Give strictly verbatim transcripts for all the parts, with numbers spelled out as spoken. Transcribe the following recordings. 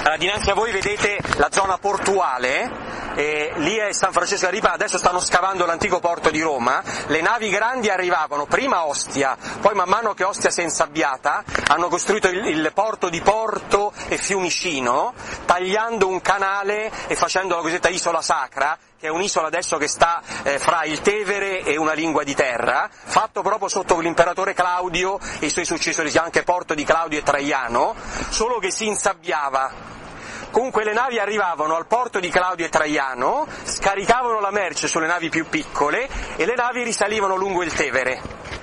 Allora, dinanzi a voi vedete la zona portuale, e lì è San Francesco d'Aripa, adesso stanno scavando l'antico porto di Roma. Le navi grandi arrivavano prima a Ostia, poi man mano che Ostia si è insabbiata hanno costruito il, il porto di Porto e Fiumicino, tagliando un canale e facendo la cosiddetta isola sacra, che è un'isola adesso che sta eh, fra il Tevere e una lingua di terra, fatto proprio sotto l'imperatore Claudio e i suoi successori, si chiama anche porto di Claudio e Traiano, solo che si insabbiava. Comunque le navi arrivavano al porto di Claudio e Traiano, scaricavano la merce sulle navi più piccole e le navi risalivano lungo il Tevere,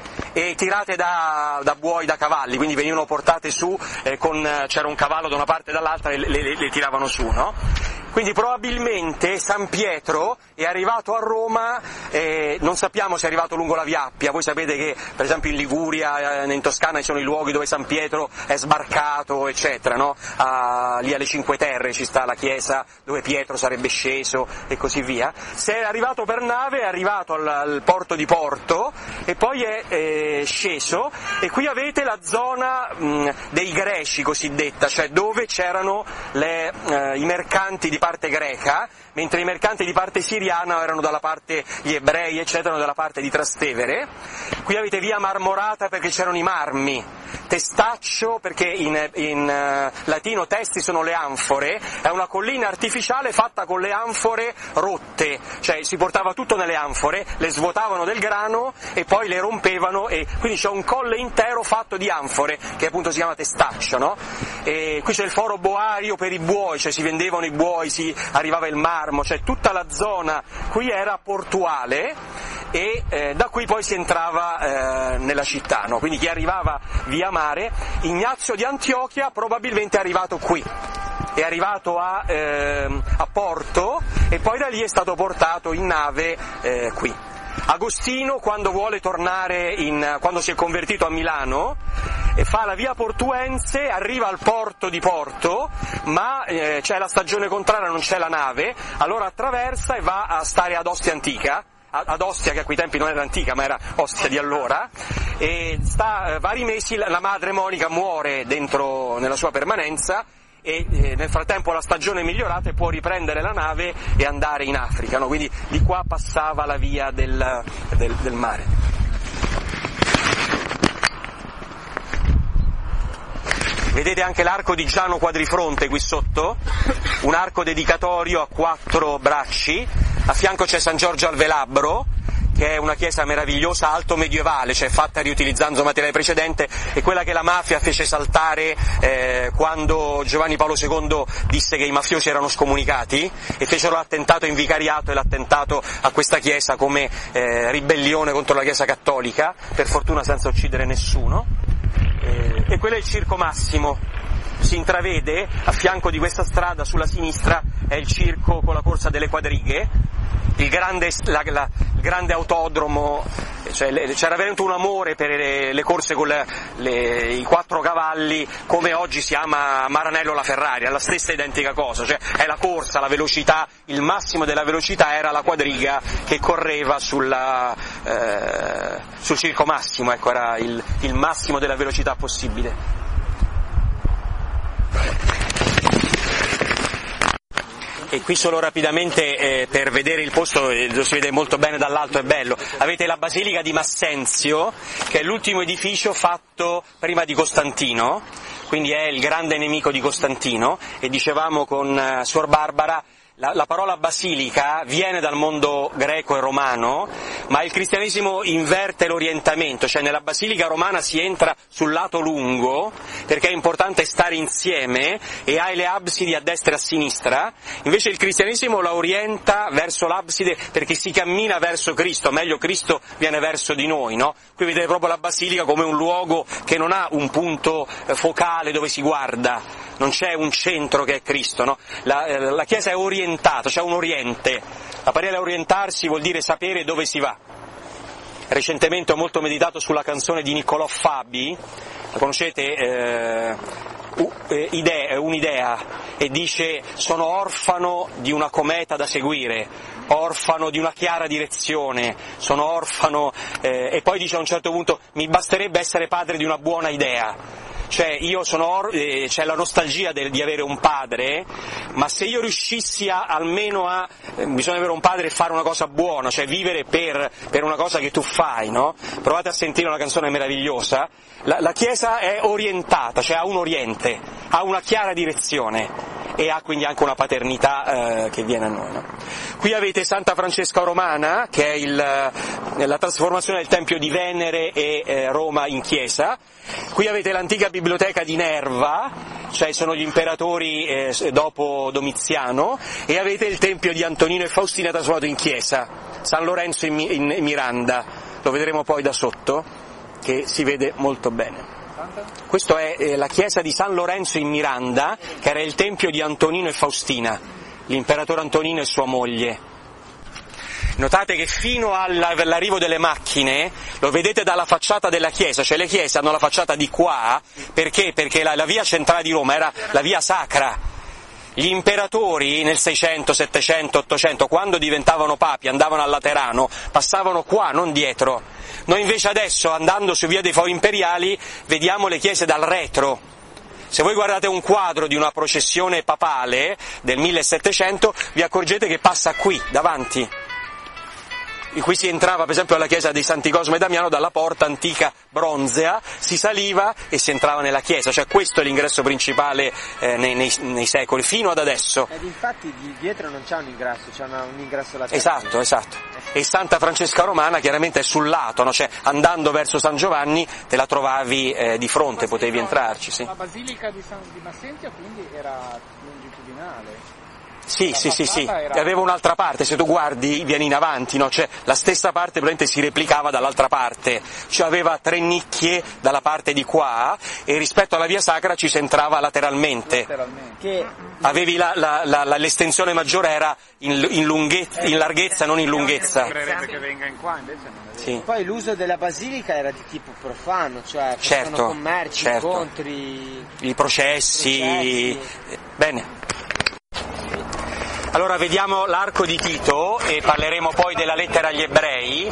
e tirate da, da buoi, da cavalli, quindi venivano portate su, eh, con, c'era un cavallo da una parte e dall'altra e le, le, le tiravano su, no? Quindi probabilmente San Pietro è arrivato a Roma, eh, non sappiamo se è arrivato lungo la Via Appia. Voi sapete che per esempio in Liguria, eh, in Toscana ci sono i luoghi dove San Pietro è sbarcato, eccetera, no? A, lì alle Cinque Terre ci sta la chiesa dove Pietro sarebbe sceso e così via. Se è arrivato per nave è arrivato al, al porto di Porto e poi è eh, sceso, e qui avete la zona mh, dei Greci cosiddetta, cioè dove c'erano le, eh, i mercanti di parte greca, mentre i mercanti di parte siriana erano dalla parte, gli ebrei eccetera, erano dalla parte di Trastevere. Qui avete via Marmorata perché c'erano i marmi, Testaccio perché in, in uh, latino testi sono le anfore, è una collina artificiale fatta con le anfore rotte, cioè si portava tutto nelle anfore, le svuotavano del grano e poi le rompevano, e quindi c'è un colle intero fatto di anfore che appunto si chiama Testaccio, no? E qui c'è il foro boario per i buoi, cioè si vendevano i buoi, si arrivava il marmo, cioè tutta la zona qui era portuale, e eh, da qui poi si entrava eh, nella città, no? Quindi chi arrivava via mare, Ignazio di Antiochia probabilmente è arrivato qui, è arrivato a, eh, a Porto e poi da lì è stato portato in nave eh, qui. Agostino, quando vuole tornare, in, quando si è convertito a Milano, e fa la via portuense, arriva al porto di Porto, ma eh, c'è la stagione contraria, non c'è la nave, allora attraversa e va a stare ad Ostia Antica, ad Ostia, che a quei tempi non era antica ma era Ostia di allora, e sta eh, vari mesi. La madre Monica muore dentro nella sua permanenza, e eh, nel frattempo la stagione è migliorata e può riprendere la nave e andare in Africa, no? Quindi di qua passava la via del, del, del mare. Vedete anche l'arco di Giano Quadrifronte qui sotto, un arco dedicatorio a quattro bracci, a fianco c'è San Giorgio al Velabro, che è una chiesa meravigliosa, alto medievale, cioè fatta riutilizzando materiale precedente, e quella che la mafia fece saltare eh, quando Giovanni Paolo secondo disse che i mafiosi erano scomunicati e fecero l'attentato in vicariato e l'attentato a questa chiesa come eh, ribellione contro la Chiesa cattolica, per fortuna senza uccidere nessuno. Eh, e quello è il Circo Massimo, si intravede a fianco di questa strada sulla sinistra è il circo con la corsa delle quadrighe, il grande, la, la, il grande autodromo, cioè le, c'era veramente un amore per le, le corse con le, le, i quattro cavalli, come oggi si ama Maranello la Ferrari, è la stessa identica cosa, cioè è la corsa, la velocità, il massimo della velocità era la quadriga che correva sulla, eh, sul Circo Massimo, ecco, era il, il massimo della velocità possibile. E qui solo rapidamente eh, per vedere il posto, eh, lo si vede molto bene dall'alto, è bello, avete la Basilica di Massenzio, che è l'ultimo edificio fatto prima di Costantino, quindi è il grande nemico di Costantino, e dicevamo con eh, Suor Barbara, La, la parola basilica viene dal mondo greco e romano, ma il cristianesimo inverte l'orientamento, cioè nella basilica romana si entra sul lato lungo perché è importante stare insieme e hai le absidi a destra e a sinistra, invece il cristianesimo la orienta verso l'abside perché si cammina verso Cristo, meglio Cristo viene verso di noi, no? Qui vedete proprio la basilica come un luogo che non ha un punto focale dove si guarda, non c'è un centro che è Cristo, no? La, la Chiesa è orientata, c'è un oriente. La parola orientarsi vuol dire sapere dove si va. Recentemente ho molto meditato sulla canzone di Niccolò Fabi, la conoscete? Eh, idea, un'idea, e dice: sono orfano di una cometa da seguire, orfano di una chiara direzione, sono orfano, eh, e poi dice a un certo punto: mi basterebbe essere padre di una buona idea. cioè io sono or- eh, c'è la nostalgia del, di avere un padre, ma se io riuscissi a, almeno a eh, bisogna avere un padre e fare una cosa buona, cioè vivere per, per una cosa che tu fai, no? Provate a sentire una canzone meravigliosa. La, la Chiesa è orientata, cioè ha un oriente, ha una chiara direzione e ha quindi anche una paternità eh, che viene a noi, no? Qui avete Santa Francesca Romana, che è il, la trasformazione del Tempio di Venere e eh, Roma in chiesa. Qui avete l'antica biblioteca di Nerva, cioè sono gli imperatori eh, dopo Domiziano, e avete il Tempio di Antonino e Faustina trasformato in chiesa, San Lorenzo in, in, in Miranda, lo vedremo poi da sotto, che si vede molto bene. Questa è eh, la chiesa di San Lorenzo in Miranda, che era il tempio di Antonino e Faustina, l'imperatore Antonino e sua moglie. Notate che fino all'arrivo delle macchine, lo vedete dalla facciata della chiesa, cioè le chiese hanno la facciata di qua, perché? Perché la, la via centrale di Roma era la via sacra. Gli imperatori nel seicento, settecento, ottocento, quando diventavano papi, andavano al Laterano, passavano qua, non dietro. Noi invece adesso, andando su via dei Fori Imperiali, vediamo le chiese dal retro. Se voi guardate un quadro di una processione papale del millesettecento, vi accorgete che passa qui, davanti. In cui si entrava per esempio alla chiesa di Santi Cosmo e Damiano dalla porta antica bronzea, si saliva e si entrava nella chiesa, cioè questo è l'ingresso principale eh, nei, nei, nei secoli, fino ad adesso. Ed infatti dietro non c'è un ingresso, c'è una, un ingresso laterale. Esatto, esatto. E Santa Francesca Romana chiaramente è sul lato, no? Cioè andando verso San Giovanni te la trovavi eh, di fronte, potevi entrarci. Sì. La basilica di, San, di Massentia quindi era longitudinale? Sì, sì, sì, sì, aveva un'altra parte, se tu guardi vieni in avanti, no? Cioè la stessa parte praticamente si replicava dall'altra parte, cioè aveva tre nicchie dalla parte di qua e rispetto alla via sacra ci si entrava lateralmente. Lateralmente. Che Avevi la, la, la, la, l'estensione maggiore era in, in, lunghezza, in larghezza, non in lunghezza. Sembrerebbe che venga in qua, invece non è vero. Sì. poi l'uso della basilica era di tipo profano, cioè Certo, facevano commerci, certo. incontri, I processi. processi. Bene. Allora vediamo l'arco di Tito e parleremo poi della lettera agli ebrei.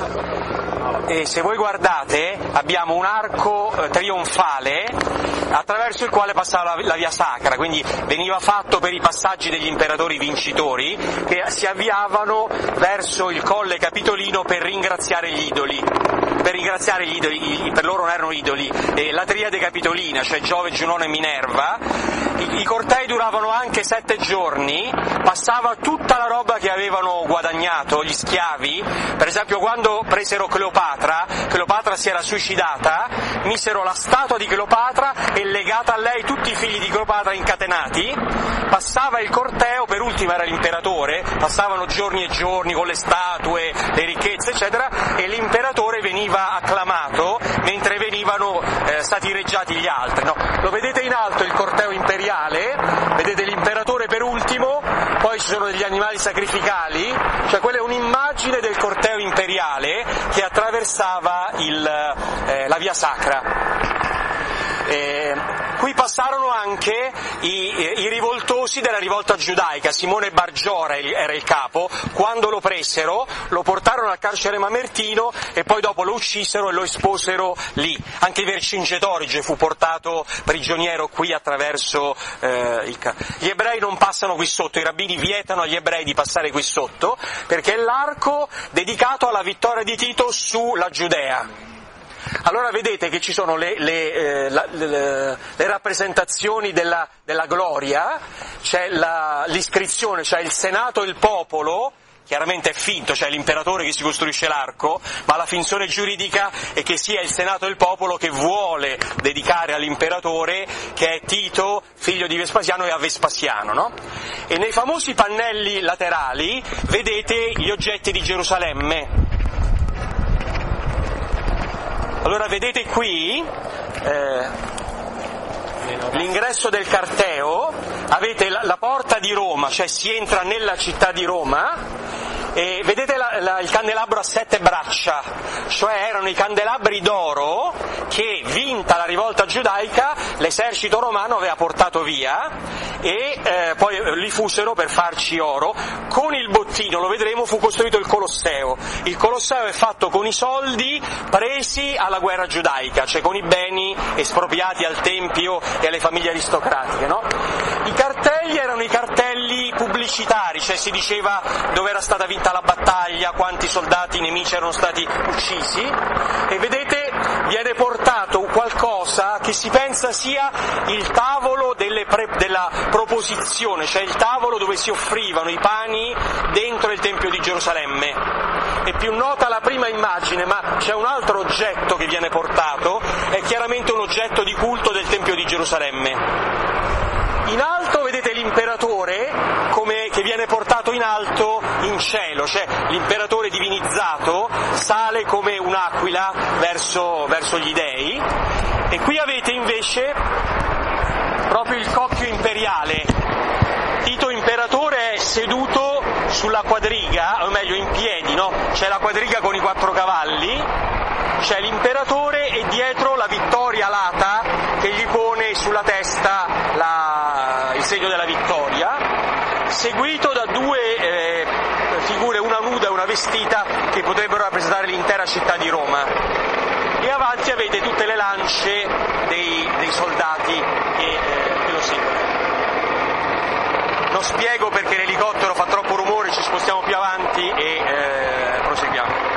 E se voi guardate abbiamo un arco eh, trionfale attraverso il quale passava la, la via sacra, quindi veniva fatto per i passaggi degli imperatori vincitori che si avviavano verso il colle capitolino per ringraziare gli idoli. Per ringraziare gli idoli, per loro non erano idoli, eh, la triade capitolina, cioè Giove, Giunone e Minerva. I, i cortei duravano anche sette giorni, passava tutta la roba che avevano guadagnato gli schiavi. Per esempio quando presero Cleopatra, Cleopatra si era suicidata, misero la statua di Cleopatra e legata a lei tutti i figli di Cleopatra incatenati, passava il corteo, per ultimo era l'imperatore, passavano giorni e giorni con le statue, le ricchezze eccetera, e l'imperatore veniva acclamato mentre venivano eh, stati reggiati gli altri, no? Lo vedete in alto il corteo imperiale, vedete l'imperatore per ultimo, poi ci sono degli animali sacrificali, cioè quella è un'immagine del corteo imperiale che attraversava il, eh, la via sacra. Eh, qui passarono anche i, i rivoltosi della rivolta giudaica. Simone Bargiora era il capo. Quando lo presero lo portarono al carcere mamertino e poi dopo lo uccisero e lo esposero lì. Anche Vercingetorige fu portato prigioniero qui attraverso eh, il ca- gli ebrei non passano qui sotto, i rabbini vietano agli ebrei di passare qui sotto perché è l'arco dedicato alla vittoria di Tito sulla Giudea. Allora vedete che ci sono le, le, eh, la, le, le rappresentazioni della, della gloria, c'è la, l'iscrizione, cioè il Senato e il popolo, chiaramente è finto, cioè l'imperatore che si costruisce l'arco, ma la finzione giuridica è che sia il Senato e il popolo che vuole dedicare all'imperatore, che è Tito, figlio di Vespasiano, e a Vespasiano, no? E nei famosi pannelli laterali vedete gli oggetti di Gerusalemme. Allora vedete qui eh, l'ingresso del Carteo, avete la, la porta di Roma, cioè si entra nella città di Roma E vedete la, la, il candelabro a sette braccia, cioè erano i candelabri d'oro che, vinta la rivolta giudaica, l'esercito romano aveva portato via e eh, poi li fusero per farci oro. Con il bottino, lo vedremo, fu costruito il Colosseo. Il Colosseo è fatto con i soldi presi alla guerra giudaica, cioè con i beni espropriati al Tempio e alle famiglie aristocratiche, no? I cartelli erano i cartelli pubblicitari, cioè si diceva dove era stata vinta la battaglia, quanti soldati nemici erano stati uccisi, e vedete viene portato qualcosa che si pensa sia il tavolo delle pre- della proposizione, cioè il tavolo dove si offrivano i pani dentro il Tempio di Gerusalemme. È più nota la prima immagine, ma c'è un altro oggetto che viene portato, è chiaramente un oggetto di culto del Tempio di Gerusalemme. In alto vedete l'imperatore come, che viene portato in alto in cielo, cioè l'imperatore divinizzato sale come un'aquila verso, verso gli dei, e qui avete invece proprio il cocchio imperiale. Tito imperatore è seduto sulla quadriga, o meglio in piedi, no? C'è la quadriga con i quattro cavalli, c'è l'imperatore e dietro la vittoria alata che gli pone sulla testa la, il segno della vittoria, seguito da due eh, figure, una nuda e una vestita, che potrebbero rappresentare l'intera città di Roma. E avanti avete tutte le lance dei, dei soldati che, eh, che lo seguono. Non spiego perché l'elicottero fa troppo rumore, ci spostiamo più avanti e eh, proseguiamo.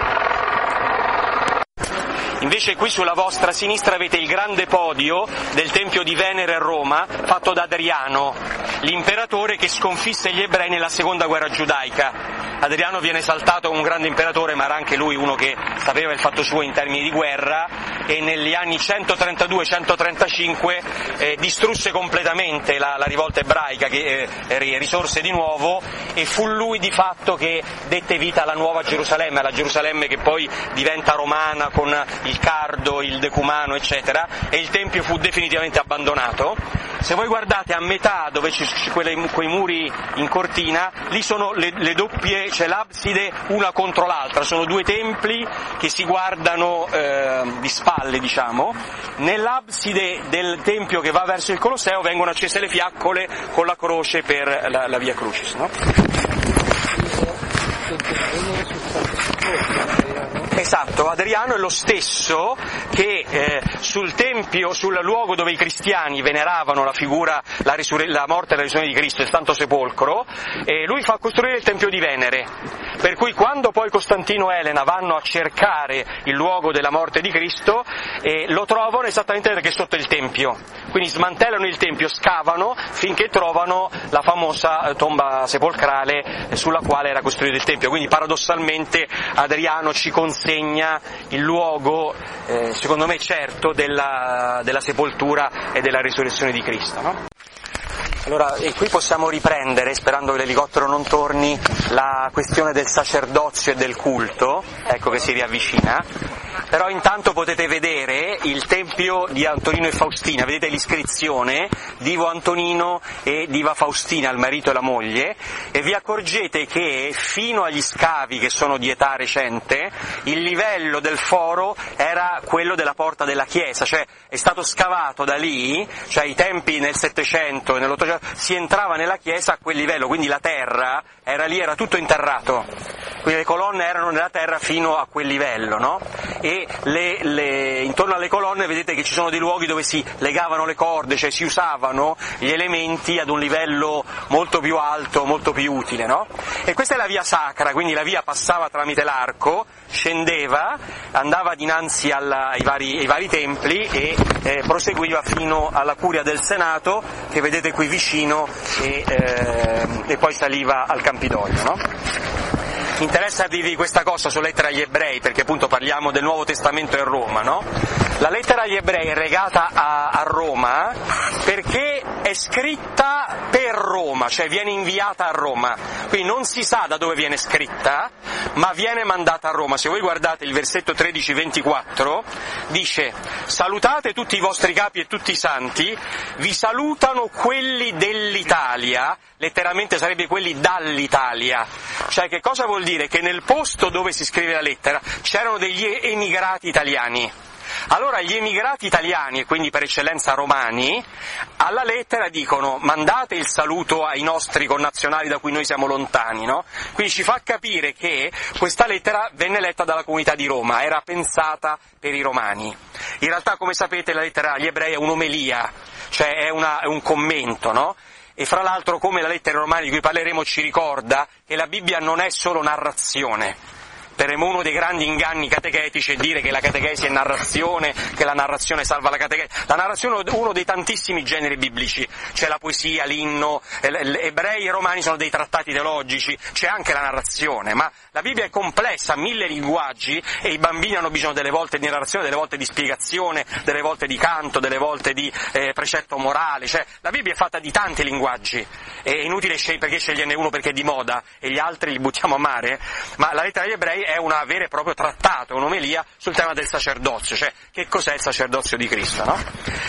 Invece qui sulla vostra sinistra avete il grande podio del Tempio di Venere a Roma, fatto da Adriano, l'imperatore che sconfisse gli ebrei nella seconda guerra giudaica. Adriano viene esaltato come un grande imperatore, ma era anche lui uno che sapeva il fatto suo in termini di guerra, e negli anni centotrentadue centotrentacinque eh, distrusse completamente la, la rivolta ebraica, che eh, risorse di nuovo, e fu lui di fatto che dette vita alla nuova Gerusalemme, alla Gerusalemme che poi diventa romana con il cardo, il decumano, eccetera, e il Tempio fu definitivamente abbandonato. Se voi guardate a metà, dove ci sono quei muri in cortina, lì sono le, le doppie, c'è l'abside una contro l'altra, sono due templi che si guardano eh, di spalle, diciamo. Nell'abside del Tempio che va verso il Colosseo vengono accese le fiaccole con la croce per la, la Via Crucis, no? Esatto, Adriano è lo stesso che eh, sul Tempio, sul luogo dove i cristiani veneravano la figura, la, risur- la morte e la risurrezione di Cristo, il Santo Sepolcro, e lui fa costruire il Tempio di Venere, per cui quando poi Costantino e Elena vanno a cercare il luogo della morte di Cristo, eh, lo trovano esattamente perché è sotto il Tempio, quindi smantellano il Tempio, scavano finché trovano la famosa tomba sepolcrale sulla quale era costruito il Tempio, quindi paradossalmente Adriano ci consegna il luogo, eh, secondo me certo, della, della sepoltura e della risurrezione di Cristo, no? Allora, e qui possiamo riprendere, sperando che l'elicottero non torni, la questione del sacerdozio e del culto, ecco che si riavvicina. Però intanto potete vedere il tempio di Antonino e Faustina, vedete l'iscrizione Divo Antonino e Diva Faustina, il marito e la moglie, e vi accorgete che fino agli scavi, che sono di età recente, il livello del foro era quello della porta della chiesa, cioè è stato scavato da lì, cioè ai tempi nel Settecento e nell'Ottocento si entrava nella chiesa a quel livello, quindi la terra era lì, era tutto interrato, quindi le colonne erano nella terra fino a quel livello, no? E le, le, intorno alle colonne vedete che ci sono dei luoghi dove si legavano le corde, cioè si usavano gli elementi ad un livello molto più alto, molto più utile, no? E questa è la via sacra, quindi la via passava tramite l'arco, scendeva, andava dinanzi alla, ai, vari, ai vari templi e eh, proseguiva fino alla curia del Senato, che vedete qui vicino, e, eh, e poi saliva al Campidoglio, no? Mi interessa dirvi questa cosa sulla lettera agli ebrei, perché appunto parliamo del Nuovo Testamento e Roma, no? La lettera agli ebrei è legata a, a Roma perché è scritta per Roma, cioè viene inviata a Roma, quindi non si sa da dove viene scritta, ma viene mandata a Roma. Se voi guardate il versetto tredici ventiquattro, dice: salutate tutti i vostri capi e tutti i santi, vi salutano quelli dell'Italia. Italia, letteralmente sarebbe quelli dall'Italia. Cioè, che cosa vuol dire? Che nel posto dove si scrive la lettera c'erano degli emigrati italiani. Allora gli emigrati italiani, e quindi per eccellenza romani, alla lettera dicono: mandate il saluto ai nostri connazionali da cui noi siamo lontani, no? Quindi ci fa capire che questa lettera venne letta dalla comunità di Roma, era pensata per i romani. In realtà, come sapete, la lettera agli ebrei è un'omelia, cioè è, una, è un commento, no? E fra l'altro, come la lettera ai romani di cui parleremo ci ricorda, che la Bibbia non è solo narrazione. Per uno dei grandi inganni catechetici è dire che la catechesi è narrazione, che la narrazione salva la catechesi. La narrazione è uno dei tantissimi generi biblici, c'è la poesia, l'inno, ebrei e romani sono dei trattati teologici, c'è anche la narrazione, ma la Bibbia è complessa, ha mille linguaggi e i bambini hanno bisogno delle volte di narrazione, delle volte di spiegazione, delle volte di canto, delle volte di eh, precetto morale, cioè la Bibbia è fatta di tanti linguaggi, è inutile scegliere perché sceglierne uno perché è di moda e gli altri li buttiamo a mare, ma la lettera agli ebrei è una vera e proprio trattato, un'omelia sul tema del sacerdozio, cioè che cos'è il sacerdozio di Cristo, no?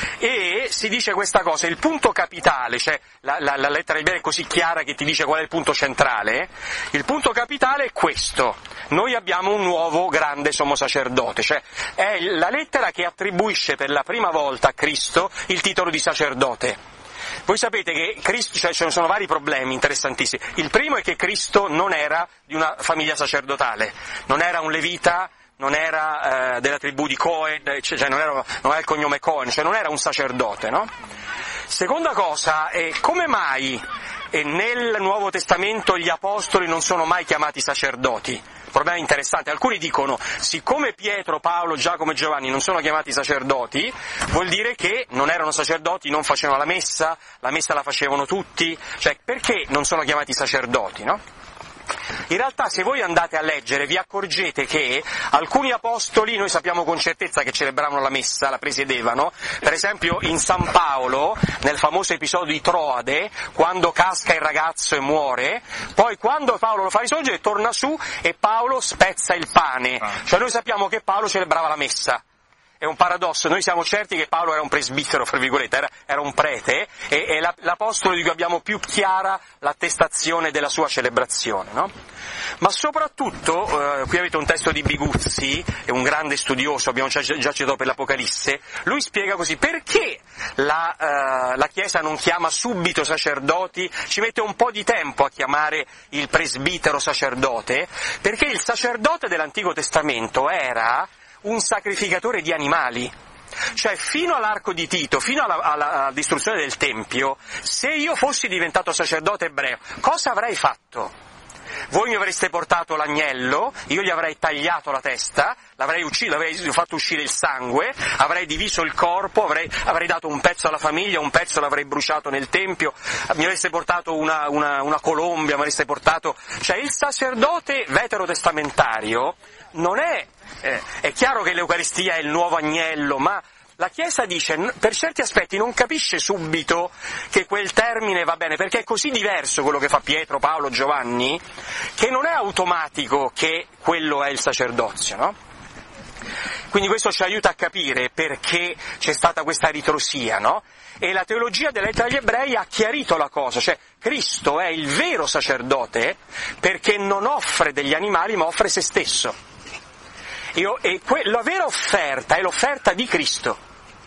E si dice questa cosa, il punto capitale, cioè la, la, la lettera agli ebrei è così chiara che ti dice qual è il punto centrale, il punto capitale è questo: noi abbiamo un nuovo grande sommo sacerdote, cioè è la lettera che attribuisce per la prima volta a Cristo il titolo di sacerdote. Voi sapete che Cristo, cioè ce ne sono vari problemi interessantissimi. Il primo è che Cristo non era di una famiglia sacerdotale, non era un levita, non era eh, della tribù di Cohen, cioè non era, non aveva il cognome Cohen, cioè non era un sacerdote, no? Seconda cosa è come mai eh, nel Nuovo Testamento gli apostoli non sono mai chiamati sacerdoti? Problema interessante, alcuni dicono, siccome Pietro, Paolo, Giacomo e Giovanni non sono chiamati sacerdoti, vuol dire che non erano sacerdoti, non facevano la messa, la messa la facevano tutti, cioè perché non sono chiamati sacerdoti, no? In realtà se voi andate a leggere vi accorgete che alcuni apostoli, noi sappiamo con certezza che celebravano la messa, la presiedevano, per esempio in San Paolo, nel famoso episodio di Troade, quando casca il ragazzo e muore, poi quando Paolo lo fa risorgere torna su e Paolo spezza il pane, cioè noi sappiamo che Paolo celebrava la messa. È un paradosso, noi siamo certi che Paolo era un presbitero, fra virgolette, era, era un prete, e è la, l'apostolo di cui abbiamo più chiara l'attestazione della sua celebrazione, no? Ma soprattutto, eh, qui avete un testo di Biguzzi, è un grande studioso, abbiamo già, già citato per l'Apocalisse, lui spiega così, perché la, eh, la Chiesa non chiama subito sacerdoti, ci mette un po' di tempo a chiamare il presbitero sacerdote, perché il sacerdote dell'Antico Testamento era un sacrificatore di animali, cioè fino all'arco di Tito, fino alla, alla, alla distruzione del Tempio, se io fossi diventato sacerdote ebreo, cosa avrei fatto? Voi mi avreste portato l'agnello, io gli avrei tagliato la testa, l'avrei ucciso, avrei fatto uscire il sangue, avrei diviso il corpo, avrei, avrei dato un pezzo alla famiglia, un pezzo l'avrei bruciato nel Tempio, mi avreste portato una, una, una colombia, mi avreste portato... Cioè il sacerdote veterotestamentario non è... Eh, è chiaro che l'Eucaristia è il nuovo agnello, ma la Chiesa dice, per certi aspetti non capisce subito che quel termine va bene, perché è così diverso quello che fa Pietro, Paolo, Giovanni, che non è automatico che quello è il sacerdozio, no? Quindi questo ci aiuta a capire perché c'è stata questa ritrosia, no? E la teologia della lettera agli ebrei ha chiarito la cosa, cioè Cristo è il vero sacerdote perché non offre degli animali ma offre se stesso. E, e que, la vera offerta è l'offerta di Cristo.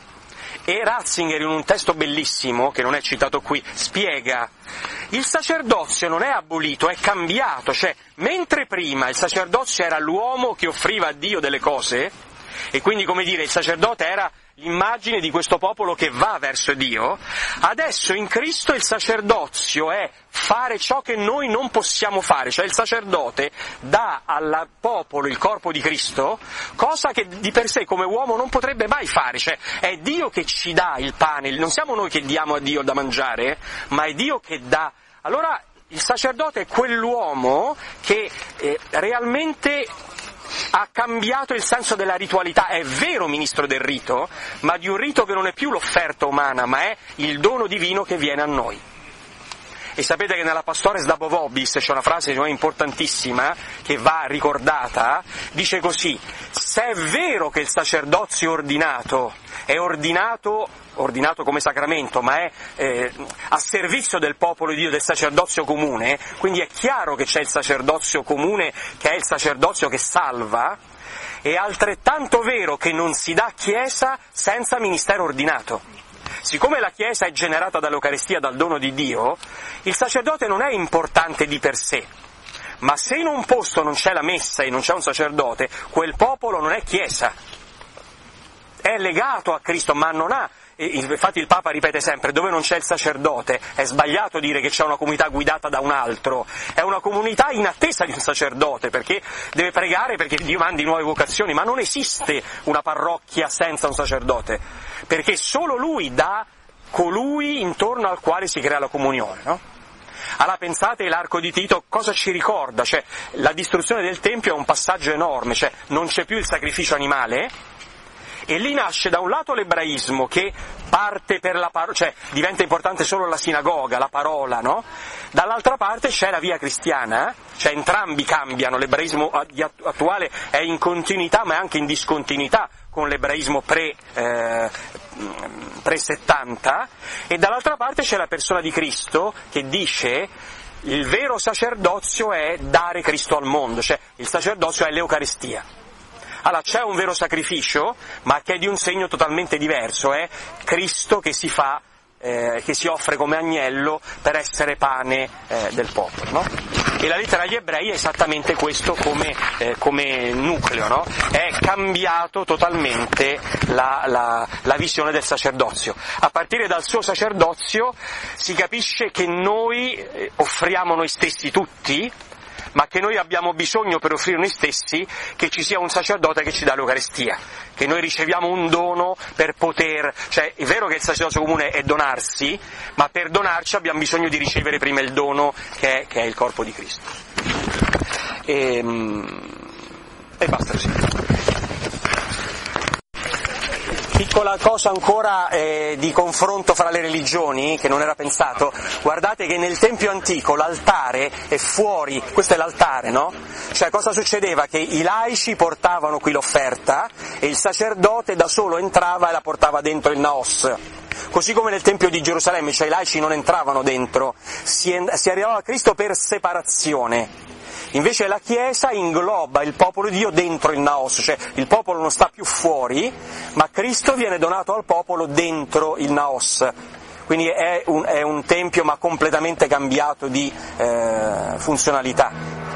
E Ratzinger, in un testo bellissimo, che non è citato qui, spiega: il sacerdozio non è abolito, è cambiato, cioè mentre prima il sacerdozio era l'uomo che offriva a Dio delle cose, e quindi, come dire, il sacerdote era l'immagine di questo popolo che va verso Dio, adesso in Cristo il sacerdozio è fare ciò che noi non possiamo fare, cioè il sacerdote dà al popolo il corpo di Cristo, cosa che di per sé come uomo non potrebbe mai fare, cioè è Dio che ci dà il pane, non siamo noi che diamo a Dio da mangiare, ma è Dio che dà. Allora il sacerdote è quell'uomo che eh, realmente ha cambiato il senso della ritualità, è vero ministro del rito, ma di un rito che non è più l'offerta umana, ma è il dono divino che viene a noi. E sapete che nella Pastores Dabo Vobis c'è una frase importantissima che va ricordata, dice così: se è vero che il sacerdozio ordinato è ordinato, ordinato come sacramento, ma è eh, a servizio del popolo di Dio, del sacerdozio comune, quindi è chiaro che c'è il sacerdozio comune che è il sacerdozio che salva, è altrettanto vero che non si dà Chiesa senza ministero ordinato. Siccome la Chiesa è generata dall'Eucaristia, dal dono di Dio, il sacerdote non è importante di per sé, ma se in un posto non c'è la messa e non c'è un sacerdote, quel popolo non è Chiesa, è legato a Cristo, ma non ha. Infatti il Papa ripete sempre: dove non c'è il sacerdote è sbagliato dire che c'è una comunità guidata da un altro, è una comunità in attesa di un sacerdote, perché deve pregare perché Dio mandi nuove vocazioni, ma non esiste una parrocchia senza un sacerdote, perché solo lui dà colui intorno al quale si crea la comunione, no? Allora pensate, l'arco di Tito cosa ci ricorda? Cioè, la distruzione del Tempio è un passaggio enorme, cioè non c'è più il sacrificio animale, e lì nasce da un lato l'ebraismo che parte per la parola, cioè diventa importante solo la sinagoga, la parola, no? Dall'altra parte c'è la via cristiana, cioè entrambi cambiano, l'ebraismo attuale è in continuità ma è anche in discontinuità con l'ebraismo pre, eh, pre-settanta, e dall'altra parte c'è la persona di Cristo che dice: il vero sacerdozio è dare Cristo al mondo, cioè il sacerdozio è l'Eucaristia. Allora c'è un vero sacrificio, ma che è di un segno totalmente diverso, è Cristo che si fa, eh, che si offre come agnello per essere pane eh, del popolo, no? E la lettera agli ebrei è esattamente questo come, eh, come nucleo, no? È cambiato totalmente la, la, la visione del sacerdozio. A partire dal suo sacerdozio si capisce che noi eh, offriamo noi stessi tutti, ma che noi abbiamo bisogno per offrire noi stessi che ci sia un sacerdote che ci dà l'Eucaristia, che noi riceviamo un dono per poter, cioè è vero che il sacerdozio comune è donarsi, ma per donarci abbiamo bisogno di ricevere prima il dono che è, che è il corpo di Cristo. E, e basta così. Piccola cosa ancora eh, di confronto fra le religioni, che non era pensato. Guardate che nel Tempio antico l'altare è fuori, questo è l'altare, no? Cioè cosa succedeva? Che i laici portavano qui l'offerta e il sacerdote da solo entrava e la portava dentro il naos. Così come nel Tempio di Gerusalemme, cioè i laici non entravano dentro, si, en- si arrivava a Cristo per separazione. Invece la Chiesa ingloba il popolo di Dio dentro il naos, cioè il popolo non sta più fuori, ma Cristo viene donato al popolo dentro il naos. Quindi è un, è un tempio ma completamente cambiato di eh, funzionalità.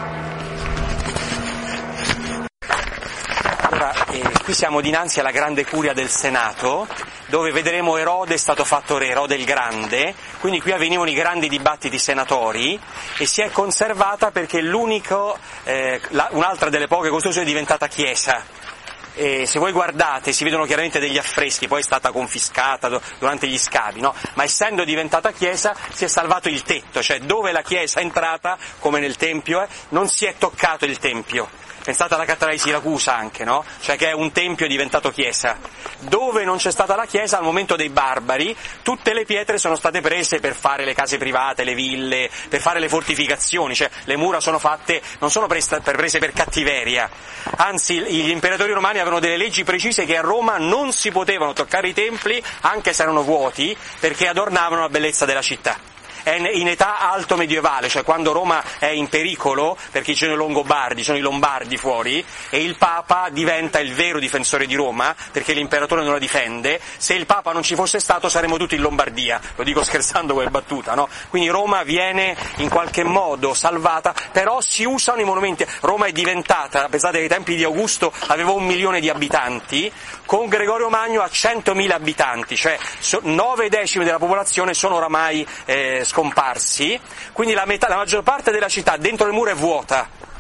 Allora, eh, qui siamo dinanzi alla grande curia del Senato, dove vedremo Erode è stato fatto re, Erode il Grande, quindi qui avvenivano i grandi dibattiti senatori e si è conservata perché l'unico, eh, la, un'altra delle poche costruzioni è diventata chiesa. E se voi guardate si vedono chiaramente degli affreschi, poi è stata confiscata durante gli scavi, no? Ma essendo diventata chiesa si è salvato il tetto, cioè dove la chiesa è entrata, come nel Tempio, eh, non si è toccato il Tempio. Pensate alla cattedrale di Siracusa anche, no? Cioè che è un tempio diventato chiesa. Dove non c'è stata la chiesa, al momento dei barbari, tutte le pietre sono state prese per fare le case private, le ville, per fare le fortificazioni, cioè le mura sono fatte, non sono prese per, prese per cattiveria. Anzi, gli imperatori romani avevano delle leggi precise che a Roma non si potevano toccare i templi, anche se erano vuoti, perché adornavano la bellezza della città. È in età alto medievale, cioè quando Roma è in pericolo, perché ci sono i Longobardi, ci sono i Lombardi fuori, e il Papa diventa il vero difensore di Roma, perché l'imperatore non la difende. Se il Papa non ci fosse stato saremmo tutti in Lombardia, lo dico scherzando come battuta, no? Quindi Roma viene in qualche modo salvata, però si usano i monumenti. Roma è diventata, pensate che ai tempi di Augusto aveva un milione di abitanti, con Gregorio Magno ha centomila abitanti, cioè nove decimi della popolazione sono oramai eh, scomparsi, quindi la, metà, la maggior parte della città dentro il muro è vuota,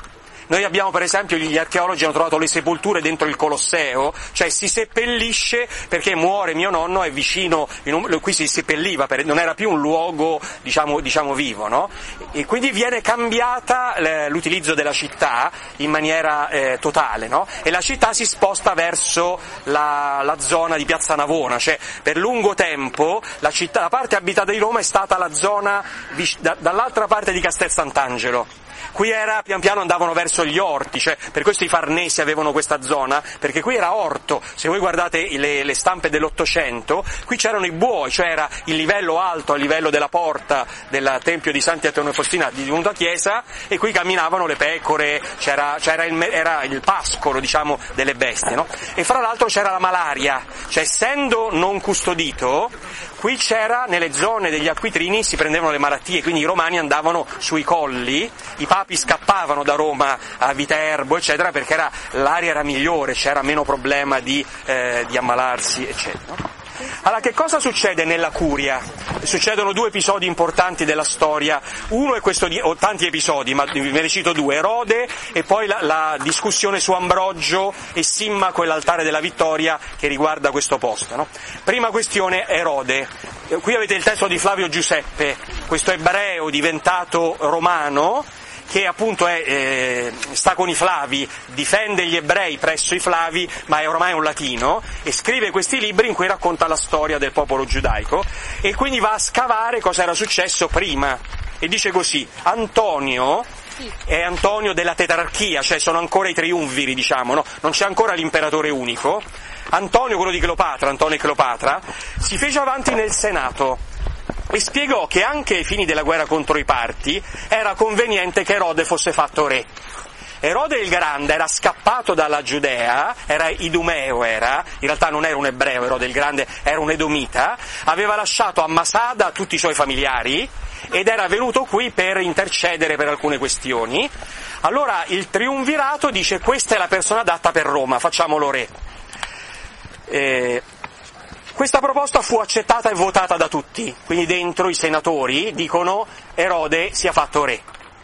Noi abbiamo per esempio, gli archeologi hanno trovato le sepolture dentro il Colosseo, cioè si seppellisce perché muore mio nonno, è vicino, in un, qui si seppelliva, non era più un luogo diciamo, diciamo vivo, no? E quindi viene cambiata l'utilizzo della città in maniera eh, totale, no? E la città si sposta verso la, la zona di Piazza Navona, cioè per lungo tempo la, città, la parte abitata di Roma è stata la zona da, dall'altra parte di Castel Sant'Angelo. Qui era, pian piano andavano verso gli orti, cioè per questo i Farnesi avevano questa zona, perché qui era orto. Se voi guardate le, le stampe dell'Ottocento, qui c'erano i buoi, cioè era il livello alto a livello della porta del Tempio di Santi Antonio e Faustina di divenuta chiesa, e qui camminavano le pecore, c'era, c'era il, era il pascolo, diciamo, delle bestie, no? E fra l'altro c'era la malaria, cioè essendo non custodito, qui c'era, nelle zone degli acquitrini si prendevano le malattie, quindi i romani andavano sui colli, i papi scappavano da Roma a Viterbo, eccetera, perché era, l'aria era migliore, c'era meno problema di, eh, di ammalarsi, eccetera. Allora, che cosa succede nella Curia? Succedono due episodi importanti della storia, uno è questo, di, o tanti episodi, ma ve ne cito due, Erode e poi la, la discussione su Ambrogio e Simmaco e l'altare della vittoria che riguarda questo posto, no? Prima questione, Erode. Qui avete il testo di Flavio Giuseppe, questo ebreo diventato romano, che appunto è, eh, sta con i Flavi, difende gli ebrei presso i Flavi, ma è ormai un latino, e scrive questi libri in cui racconta la storia del popolo giudaico, e quindi va a scavare cosa era successo prima, e dice così: Antonio è Antonio della tetrarchia, cioè sono ancora i triumviri, diciamo, no? Non c'è ancora l'imperatore unico. Antonio, quello di Cleopatra, Antonio e Cleopatra, si fece avanti nel Senato e spiegò che anche ai fini della guerra contro i Parti era conveniente che Erode fosse fatto re. Erode il Grande era scappato dalla Giudea, era idumeo, era, in realtà non era un ebreo, Erode il Grande era un edomita, aveva lasciato a Masada tutti i suoi familiari ed era venuto qui per intercedere per alcune questioni. Allora il triumvirato dice: questa è la persona adatta per Roma, facciamolo re. Eh, Questa proposta fu accettata e votata da tutti, quindi dentro i senatori dicono Erode sia fatto re.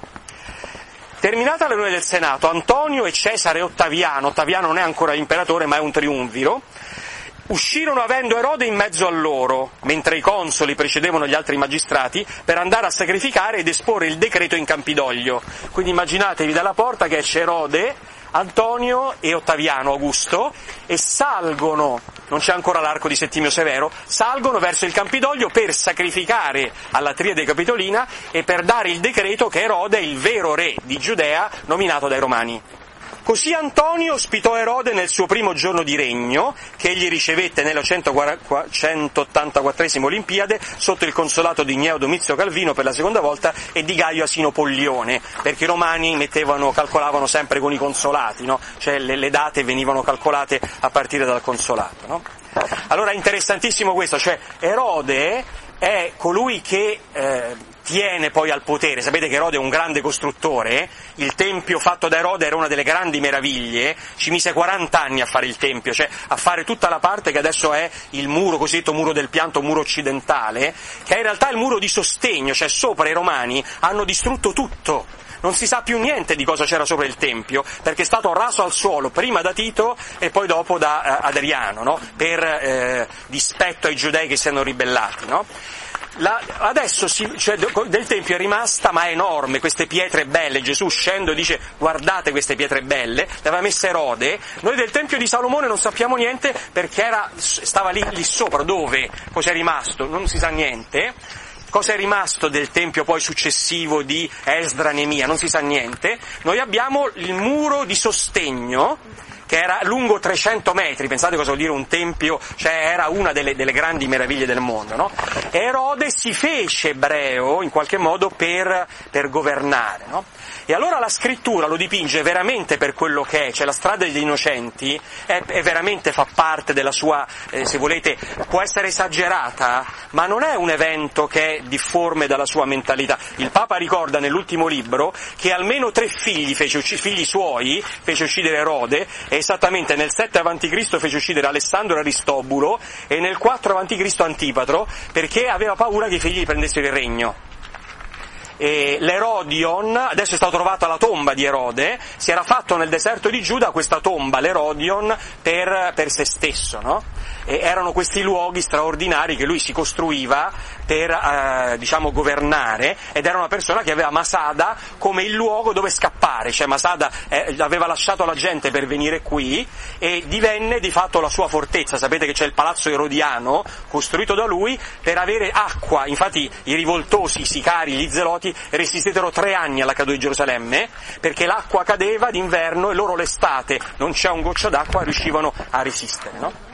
Terminata la riunione del Senato, Antonio e Cesare Ottaviano, Ottaviano non è ancora l'imperatore ma è un triumviro, uscirono avendo Erode in mezzo a loro, mentre i consoli precedevano gli altri magistrati, per andare a sacrificare ed esporre il decreto in Campidoglio. Quindi immaginatevi dalla porta che c'è Erode, Antonio e Ottaviano Augusto, e salgono, non c'è ancora l'arco di Settimio Severo, salgono verso il Campidoglio per sacrificare alla triade capitolina e per dare il decreto che Erode è il vero re di Giudea nominato dai Romani. Così Antonio ospitò Erode nel suo primo giorno di regno, che egli ricevette nella centottantaquattresima Olimpiade sotto il consolato di Gneo Domizio Calvino per la seconda volta e di Gaio Asino Pollione, perché i romani mettevano, calcolavano sempre con i consolati, no? Cioè le, le date venivano calcolate a partire dal consolato, no? Allora è interessantissimo questo, cioè Erode è colui che eh, tiene poi al potere. Sapete che Erode è un grande costruttore, il tempio fatto da Erode era una delle grandi meraviglie, ci mise quaranta anni a fare il tempio, cioè a fare tutta la parte che adesso è il muro, cosiddetto muro del pianto, muro occidentale, che è in realtà il muro di sostegno, cioè sopra i romani hanno distrutto tutto. Non si sa più niente di cosa c'era sopra il Tempio, perché è stato raso al suolo prima da Tito e poi dopo da eh, Adriano, no? Per eh, dispetto ai giudei che si erano ribellati, no? La, adesso si, cioè, del Tempio è rimasta, ma è enorme, queste pietre belle. Gesù scende e dice: guardate queste pietre belle, le aveva messe Erode. Noi del Tempio di Salomone non sappiamo niente perché era, stava lì, lì sopra. Dove? Cos'è rimasto? Non si sa niente. Cosa è rimasto del tempio poi successivo di Esdra, Neemia? Non si sa niente. Noi abbiamo il muro di sostegno, che era lungo trecento metri, pensate cosa vuol dire un tempio, cioè era una delle, delle grandi meraviglie del mondo, no? E Erode si fece ebreo in qualche modo per, per governare, no? E allora la scrittura lo dipinge veramente per quello che è, cioè la strada degli innocenti è, è veramente fa parte della sua, eh, se volete, può essere esagerata, ma non è un evento che è difforme dalla sua mentalità. Il Papa ricorda nell'ultimo libro che almeno tre figli, fece, figli suoi, fece uccidere Erode, e esattamente nel sette avanti Cristo fece uccidere Alessandro e Aristobulo, e nel quattro avanti Cristo Antipatro, perché aveva paura che i figli gli prendessero il regno. E l'Erodion, adesso è stata trovata la tomba di Erode, si era fatto nel deserto di Giuda questa tomba, l'Erodion, per, per se stesso, no? E erano questi luoghi straordinari che lui si costruiva per, eh, diciamo, governare, ed era una persona che aveva Masada come il luogo dove scappare, cioè Masada eh, aveva lasciato la gente per venire qui e divenne di fatto la sua fortezza. Sapete che c'è il palazzo erodiano costruito da lui per avere acqua, infatti i rivoltosi, i sicari, gli zeloti resistettero tre anni alla caduta di Gerusalemme perché l'acqua cadeva d'inverno e loro l'estate, non c'è un goccio d'acqua, riuscivano a resistere, no?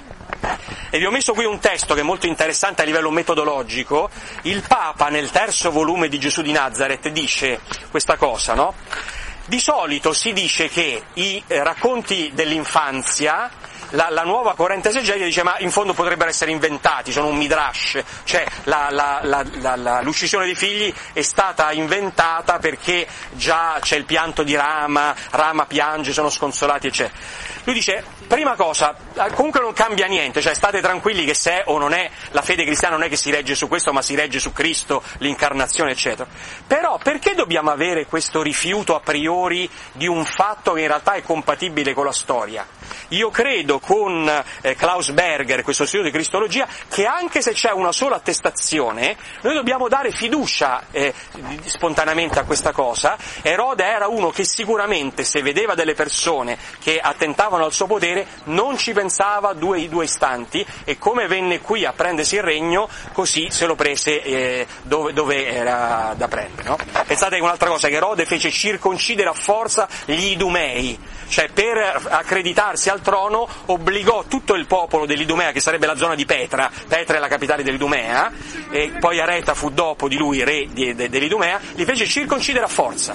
E vi ho messo qui un testo che è molto interessante a livello metodologico. Il Papa nel terzo volume di Gesù di Nazaret dice questa cosa, no? Di solito si dice che i racconti dell'infanzia, la, la nuova corrente esegetica dice ma in fondo potrebbero essere inventati, sono un midrash, cioè la, la, la, la, la, l'uccisione dei figli è stata inventata perché già c'è il pianto di Rama, Rama piange, sono sconsolati, eccetera. Lui dice, prima cosa, comunque non cambia niente, cioè state tranquilli che se è o non è, la fede cristiana non è che si regge su questo, ma si regge su Cristo, l'incarnazione, eccetera. Però perché dobbiamo avere questo rifiuto a priori di un fatto che in realtà è compatibile con la storia? Io credo con eh, Klaus Berger, questo studio di cristologia, che anche se c'è una sola attestazione, noi dobbiamo dare fiducia eh, spontaneamente a questa cosa. Erode era uno che sicuramente, se vedeva delle persone che attentavano al suo potere, non ci pensava due, due istanti, e come venne qui a prendersi il regno, così se lo prese eh, dove, dove era da prendere, no? Pensate che un'altra cosa, che Erode fece circoncidere a forza gli Idumei, cioè per accreditarsi al trono obbligò tutto il popolo dell'Idumea, che sarebbe la zona di Petra, Petra è la capitale dell'Idumea, e poi Areta fu dopo di lui re di, de, dell'Idumea, li fece circoncidere a forza.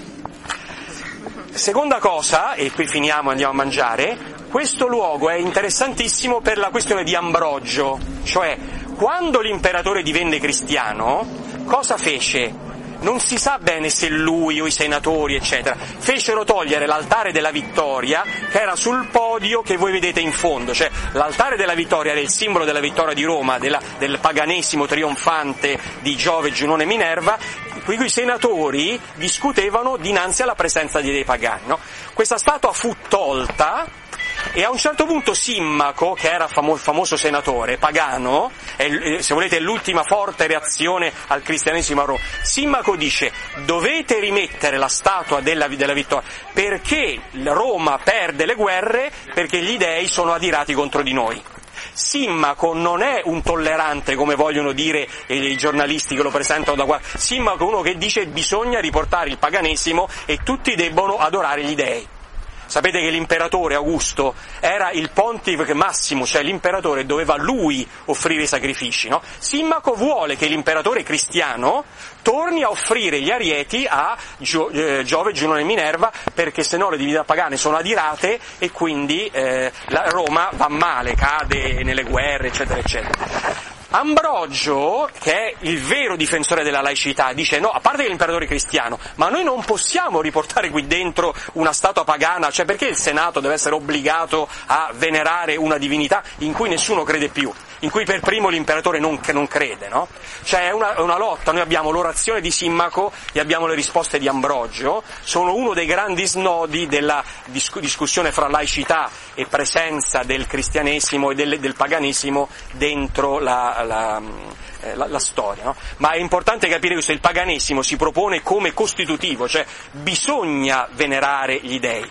Seconda cosa, e qui finiamo, andiamo a mangiare, questo luogo è interessantissimo per la questione di Ambrogio, cioè quando l'imperatore divenne cristiano, cosa fece? Non si sa bene se lui o i senatori, eccetera, fecero togliere l'altare della vittoria, che era sul podio che voi vedete in fondo, cioè l'altare della vittoria era il simbolo della vittoria di Roma, della, del paganesimo trionfante di Giove, Giunone e Minerva, qui i senatori discutevano dinanzi alla presenza di dei pagani, no? Questa statua fu tolta, e a un certo punto Simmaco, che era famo- famoso senatore pagano, è, se volete è l'ultima forte reazione al cristianesimo a Roma, Simmaco dice: dovete rimettere la statua della, della vittoria, perché Roma perde le guerre, perché gli dei sono adirati contro di noi. Simmaco non è un tollerante come vogliono dire i giornalisti che lo presentano da qua. Simmaco è uno che dice che bisogna riportare il paganesimo e tutti debbono adorare gli dei. Sapete che l'imperatore Augusto era il pontifice massimo, cioè l'imperatore doveva lui offrire i sacrifici, no? Simmaco vuole che l'imperatore cristiano torni a offrire gli arieti a Gio, eh, Giove, Giunone e Minerva, perché se no le divinità pagane sono adirate e quindi eh, la Roma va male, cade nelle guerre, eccetera, eccetera. Ambrogio, che è il vero difensore della laicità, dice no, a parte che l'imperatore è cristiano, ma noi non possiamo riportare qui dentro una statua pagana, cioè perché il Senato deve essere obbligato a venerare una divinità in cui nessuno crede più, in cui per primo l'imperatore non, non crede, no? Cioè è una, è una lotta, noi abbiamo l'orazione di Simmaco e abbiamo le risposte di Ambrogio, sono uno dei grandi snodi della discu- discussione fra laicità e presenza del cristianesimo e del, del paganesimo dentro la La, la, la storia, no? Ma è importante capire questo: il paganesimo si propone come costitutivo, cioè bisogna venerare gli dei,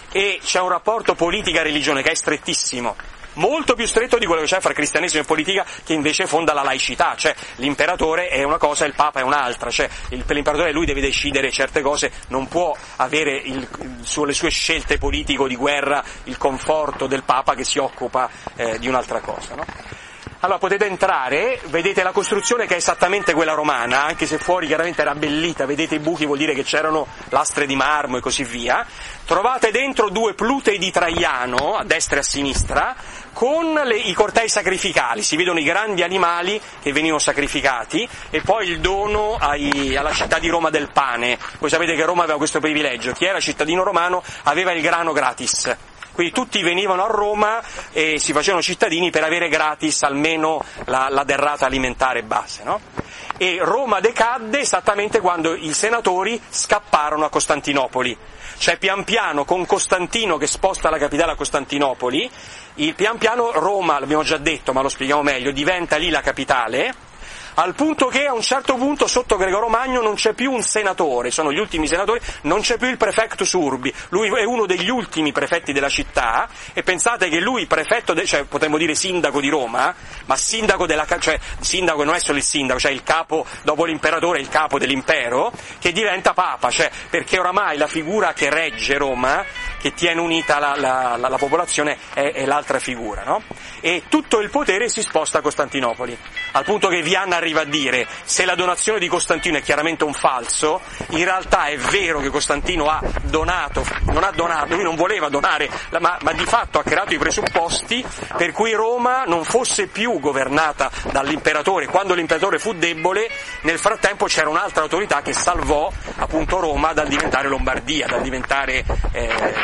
e c'è un rapporto politica-religione che è strettissimo, molto più stretto di quello che c'è fra cristianesimo e politica, che invece fonda la laicità, cioè l'imperatore è una cosa e il papa è un'altra, cioè il, per l'imperatore lui deve decidere certe cose, non può avere il, il, sulle sue scelte politico di guerra il conforto del papa che si occupa eh, di un'altra cosa, no? Allora potete entrare, vedete la costruzione che è esattamente quella romana, anche se fuori chiaramente era abbellita, vedete i buchi, vuol dire che c'erano lastre di marmo e così via. Trovate dentro due plutei di Traiano, a destra e a sinistra, con le, i cortei sacrificali, si vedono i grandi animali che venivano sacrificati, e poi il dono ai, alla città di Roma del pane. Voi sapete che Roma aveva questo privilegio, chi era cittadino romano aveva il grano gratis. Quindi tutti venivano a Roma e si facevano cittadini per avere gratis almeno la, la derrata alimentare base, no? e Roma decadde esattamente quando i senatori scapparono a Costantinopoli. Cioè pian piano con Costantino che sposta la capitale a Costantinopoli, il pian piano Roma, l'abbiamo già detto ma lo spieghiamo meglio, diventa lì la capitale, al punto che a un certo punto sotto Gregoro Magno non c'è più un senatore, sono gli ultimi senatori, non c'è più il prefectus urbi, lui è uno degli ultimi prefetti della città, e pensate che lui prefetto, de, cioè potremmo dire sindaco di Roma, ma sindaco della, cioè sindaco non è solo il sindaco, cioè il capo, dopo l'imperatore il capo dell'impero, che diventa papa, cioè perché oramai la figura che regge Roma, che tiene unita la, la, la, la popolazione, è, è l'altra figura, no? E tutto il potere si sposta a Costantinopoli, al punto che Vianna arriva a dire: se la donazione di Costantino è chiaramente un falso, in realtà è vero che Costantino ha donato, non ha donato, lui non voleva donare, ma, ma di fatto ha creato i presupposti per cui Roma non fosse più governata dall'imperatore. Quando l'imperatore fu debole, nel frattempo c'era un'altra autorità che salvò appunto Roma dal diventare Lombardia, dal diventare eh,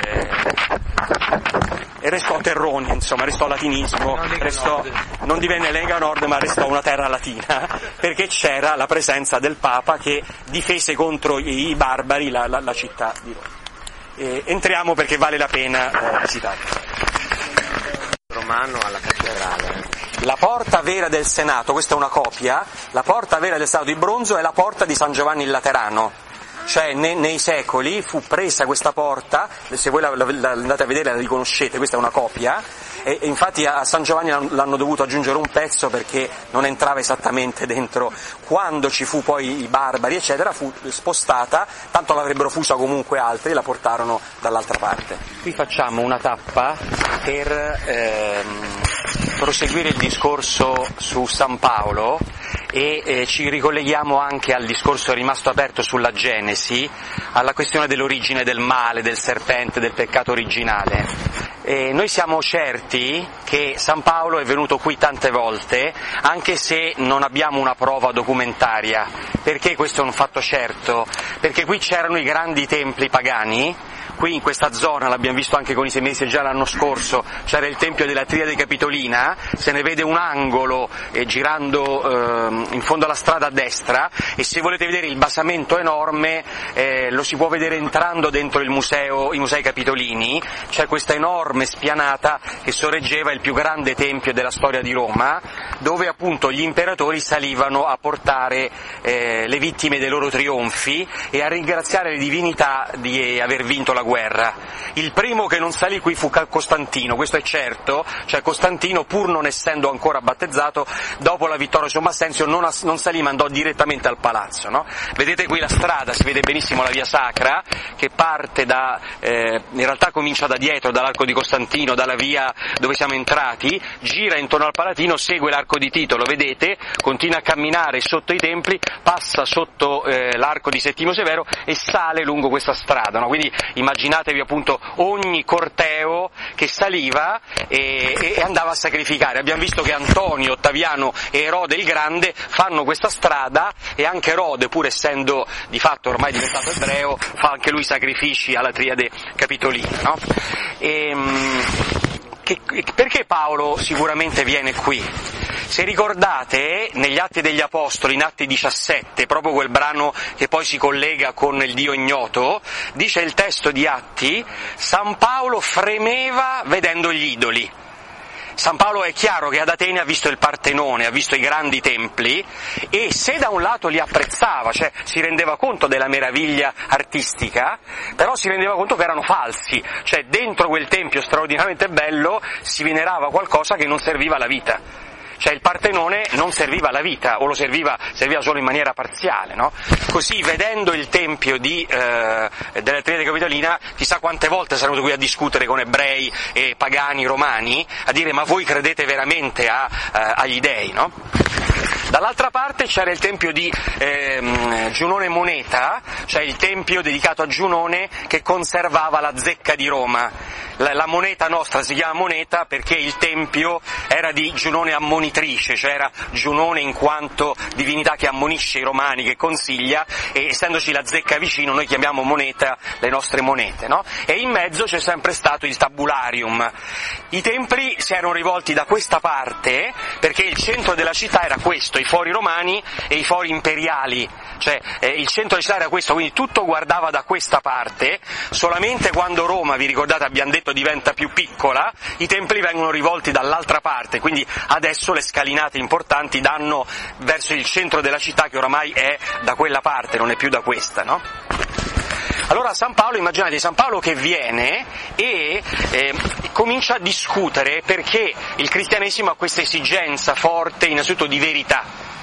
e restò terroni, insomma, restò latinismo, non, restò, non divenne Lega Nord ma restò una terra latina, perché c'era la presenza del Papa che difese contro i barbari la, la, la città di Roma. E entriamo perché vale la pena eh, visitarla. Romano alla cattedrale. La porta vera del Senato, questa è una copia, la porta vera del Senato di bronzo è la porta di San Giovanni il Laterano. Cioè ne, nei secoli fu presa questa porta, se voi la, la, la andate a vedere la riconoscete, questa è una copia, e, e infatti a San Giovanni l'hanno dovuto aggiungere un pezzo perché non entrava esattamente dentro. Quando ci fu poi i barbari eccetera fu spostata, tanto l'avrebbero fusa comunque altri, la portarono dall'altra parte. Qui facciamo una tappa per ehm, proseguire il discorso su San Paolo e eh, ci ricolleghiamo anche al discorso rimasto aperto sulla Genesi, alla questione dell'origine del male, del serpente, del peccato originale. E noi siamo certi che San Paolo è venuto qui tante volte, anche se non abbiamo una prova documentaria. Perché questo è un fatto certo? Perché qui c'erano i grandi templi pagani. Qui in questa zona, l'abbiamo visto anche con i semesi già l'anno scorso, c'era il tempio della Triade Capitolina, se ne vede un angolo eh, girando eh, in fondo alla strada a destra, e se volete vedere il basamento enorme eh, lo si può vedere entrando dentro il museo, i musei capitolini. C'è questa enorme spianata che sorreggeva il più grande tempio della storia di Roma, dove appunto gli imperatori salivano a portare eh, le vittime dei loro trionfi e a ringraziare le divinità di aver vinto la guerra. Il primo che non salì qui fu Costantino, questo è certo, cioè Costantino, pur non essendo ancora battezzato, dopo la vittoria su Massenzio non, as- non salì, ma andò direttamente al palazzo, no? Vedete qui la strada, si vede benissimo la via Sacra, che parte da, eh, in realtà comincia da dietro, dall'Arco di Costantino, dalla via dove siamo entrati, gira intorno al Palatino, segue l'Arco di Tito, lo vedete, continua a camminare sotto i templi, passa sotto eh, l'Arco di Settimo Severo e sale lungo questa strada, no? Quindi immaginatevi appunto ogni corteo che saliva e, e andava a sacrificare. Abbiamo visto che Antonio, Ottaviano e Erode il Grande fanno questa strada, e anche Erode, pur essendo di fatto ormai diventato ebreo, fa anche lui sacrifici alla Triade Capitolina, no? E, che, perché Paolo sicuramente viene qui? Se ricordate, negli Atti degli Apostoli, in Atti diciassette, proprio quel brano che poi si collega con il Dio ignoto, dice il testo di Atti, San Paolo fremeva vedendo gli idoli. San Paolo è chiaro che ad Atene ha visto il Partenone, ha visto i grandi templi, e se da un lato li apprezzava, cioè si rendeva conto della meraviglia artistica, però si rendeva conto che erano falsi, cioè dentro quel tempio straordinariamente bello si venerava qualcosa che non serviva alla vita. Cioè il Partenone non serviva alla vita, o lo serviva, serviva solo in maniera parziale, no? Così, vedendo il tempio di, eh, della Triade Capitolina, chissà quante volte saremo qui a discutere con ebrei e pagani romani, a dire: ma voi credete veramente a, eh, agli dei, no? Dall'altra parte c'era il tempio di eh, Giunone Moneta, cioè il tempio dedicato a Giunone che conservava la zecca di Roma. La, la moneta nostra si chiama moneta perché il tempio era di Giunone ammonitrice, cioè era Giunone in quanto divinità che ammonisce i romani, che consiglia, e essendoci la zecca vicino noi chiamiamo moneta le nostre monete, no? E in mezzo c'è sempre stato il tabularium. I templi si erano rivolti da questa parte perché il centro della città era questo, fori romani e i fori imperiali, cioè eh, il centro della città era questo, quindi tutto guardava da questa parte. Solamente quando Roma, vi ricordate, abbiamo detto diventa più piccola, i templi vengono rivolti dall'altra parte, quindi adesso le scalinate importanti danno verso il centro della città, che oramai è da quella parte, non è più da questa, no? Allora San Paolo, immaginate San Paolo che viene e eh, comincia a discutere perché il cristianesimo ha questa esigenza forte innanzitutto di verità,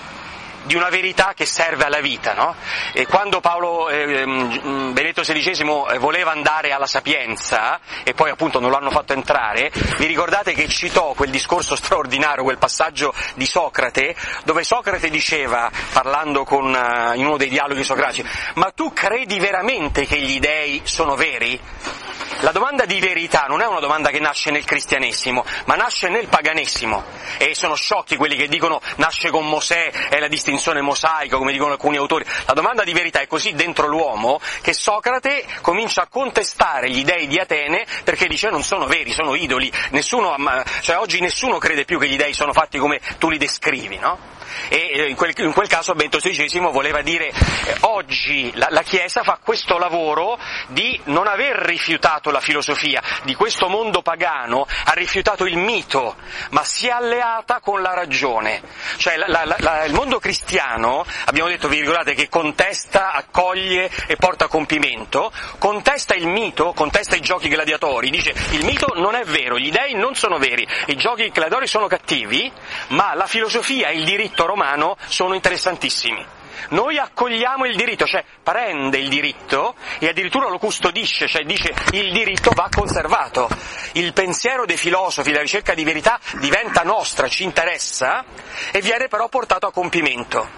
di una verità che serve alla vita, no? E quando Paolo, eh, Benedetto sedicesimo voleva andare alla Sapienza, e poi appunto non lo hanno fatto entrare, vi ricordate che citò quel discorso straordinario, quel passaggio di Socrate, dove Socrate diceva, parlando con, uh, in uno dei dialoghi socratici, ma tu credi veramente che gli dei sono veri? La domanda di verità non è una domanda che nasce nel cristianesimo, ma nasce nel paganesimo, e sono sciocchi quelli che dicono nasce con Mosè, è la distinzione mosaica, come dicono alcuni autori. La domanda di verità è così dentro l'uomo che Socrate comincia a contestare gli dei di Atene perché dice non sono veri, sono idoli, nessuno, cioè oggi nessuno crede più che gli dei sono fatti come tu li descrivi, no? E in quel, in quel caso Benedetto sedicesimo voleva dire eh, oggi la, la Chiesa fa questo lavoro di non aver rifiutato la filosofia, di questo mondo pagano ha rifiutato il mito, ma si è alleata con la ragione. Cioè la, la, la, il mondo cristiano, abbiamo detto, vi ricordate, che contesta, accoglie e porta a compimento, contesta il mito, contesta i giochi gladiatori, dice il mito non è vero, gli dei non sono veri, i giochi gladiatori sono cattivi, ma la filosofia e il diritto romano sono interessantissimi. Noi accogliamo il diritto, cioè prende il diritto e addirittura lo custodisce, cioè dice il diritto va conservato. Il pensiero dei filosofi, la ricerca di verità diventa nostra, ci interessa e viene però portato a compimento.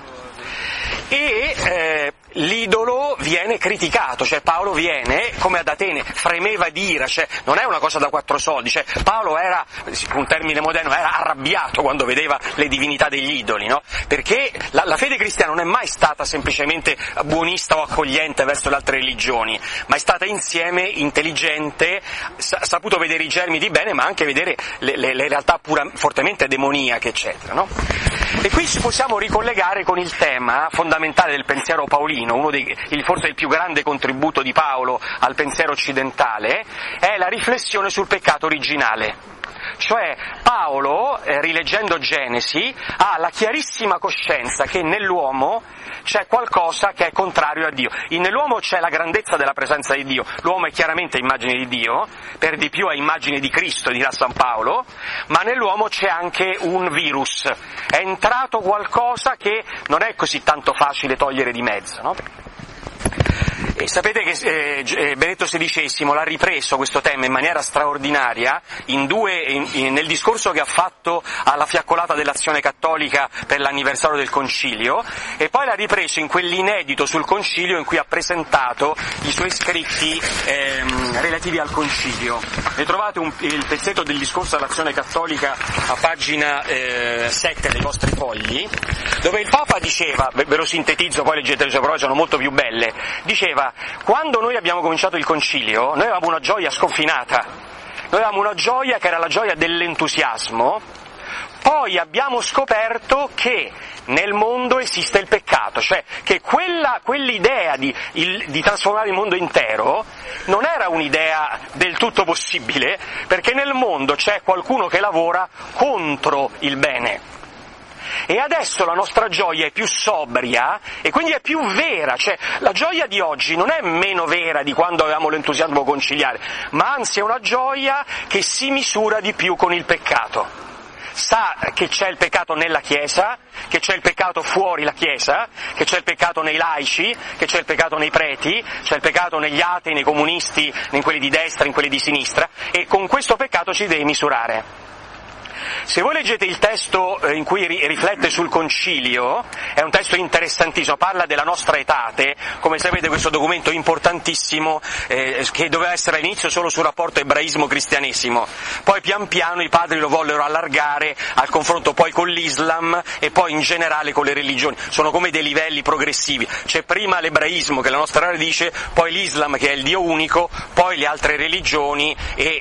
E eh, l'idolo viene criticato, cioè Paolo viene, come ad Atene, fremeva di ira, cioè non è una cosa da quattro soldi, cioè Paolo era, un termine moderno, era arrabbiato quando vedeva le divinità degli idoli, no? Perché la, la fede cristiana non è mai stata semplicemente buonista o accogliente verso le altre religioni, ma è stata insieme intelligente, ha saputo vedere i germi di bene, ma anche vedere le, le, le realtà pura, fortemente demoniache, eccetera, no? E qui ci possiamo ricollegare con il tema fondamentale del pensiero paolino, uno dei, il, forse il più grande contributo di Paolo al pensiero occidentale, è la riflessione sul peccato originale. Cioè Paolo, eh, rileggendo Genesi, ha la chiarissima coscienza che nell'uomo c'è qualcosa che è contrario a Dio. In nell'uomo c'è la grandezza della presenza di Dio, l'uomo è chiaramente immagine di Dio, per di più è immagine di Cristo, dirà San Paolo, ma nell'uomo c'è anche un virus, è entrato qualcosa che non è così tanto facile togliere di mezzo, no? E sapete che eh, Benedetto sedicesimo l'ha ripreso questo tema in maniera straordinaria in due, in, in, nel discorso che ha fatto alla fiaccolata dell'Azione Cattolica per l'anniversario del Concilio, e poi l'ha ripreso in quell'inedito sul Concilio in cui ha presentato i suoi scritti ehm, relativi al Concilio. Ne trovate un, il pezzetto del discorso all'Azione Cattolica a pagina eh, sette dei vostri fogli, dove il Papa diceva, ve lo sintetizzo, poi leggete le sue parole, sono molto più belle, diceva: quando noi abbiamo cominciato il concilio, noi avevamo una gioia sconfinata, noi avevamo una gioia che era la gioia dell'entusiasmo, poi abbiamo scoperto che nel mondo esiste il peccato, cioè che quella, quell'idea di, il, di trasformare il mondo intero non era un'idea del tutto possibile, perché nel mondo c'è qualcuno che lavora contro il bene. E adesso la nostra gioia è più sobria e quindi è più vera, cioè la gioia di oggi non è meno vera di quando avevamo l'entusiasmo conciliare, ma anzi è una gioia che si misura di più con il peccato. Sa che c'è il peccato nella Chiesa, che c'è il peccato fuori la Chiesa, che c'è il peccato nei laici, che c'è il peccato nei preti, c'è il peccato negli atei, nei comunisti, in quelli di destra, in quelli di sinistra, e con questo peccato ci deve misurare. Se voi leggete il testo in cui riflette sul concilio, è un testo interessantissimo, parla della nostra etate, come sapete questo documento importantissimo eh, che doveva essere all'inizio solo sul rapporto ebraismo-cristianesimo, poi pian piano i padri lo vollero allargare al confronto poi con l'Islam e poi in generale con le religioni, sono come dei livelli progressivi, c'è prima l'ebraismo che è la nostra radice, poi l'Islam che è il Dio unico, poi le altre religioni e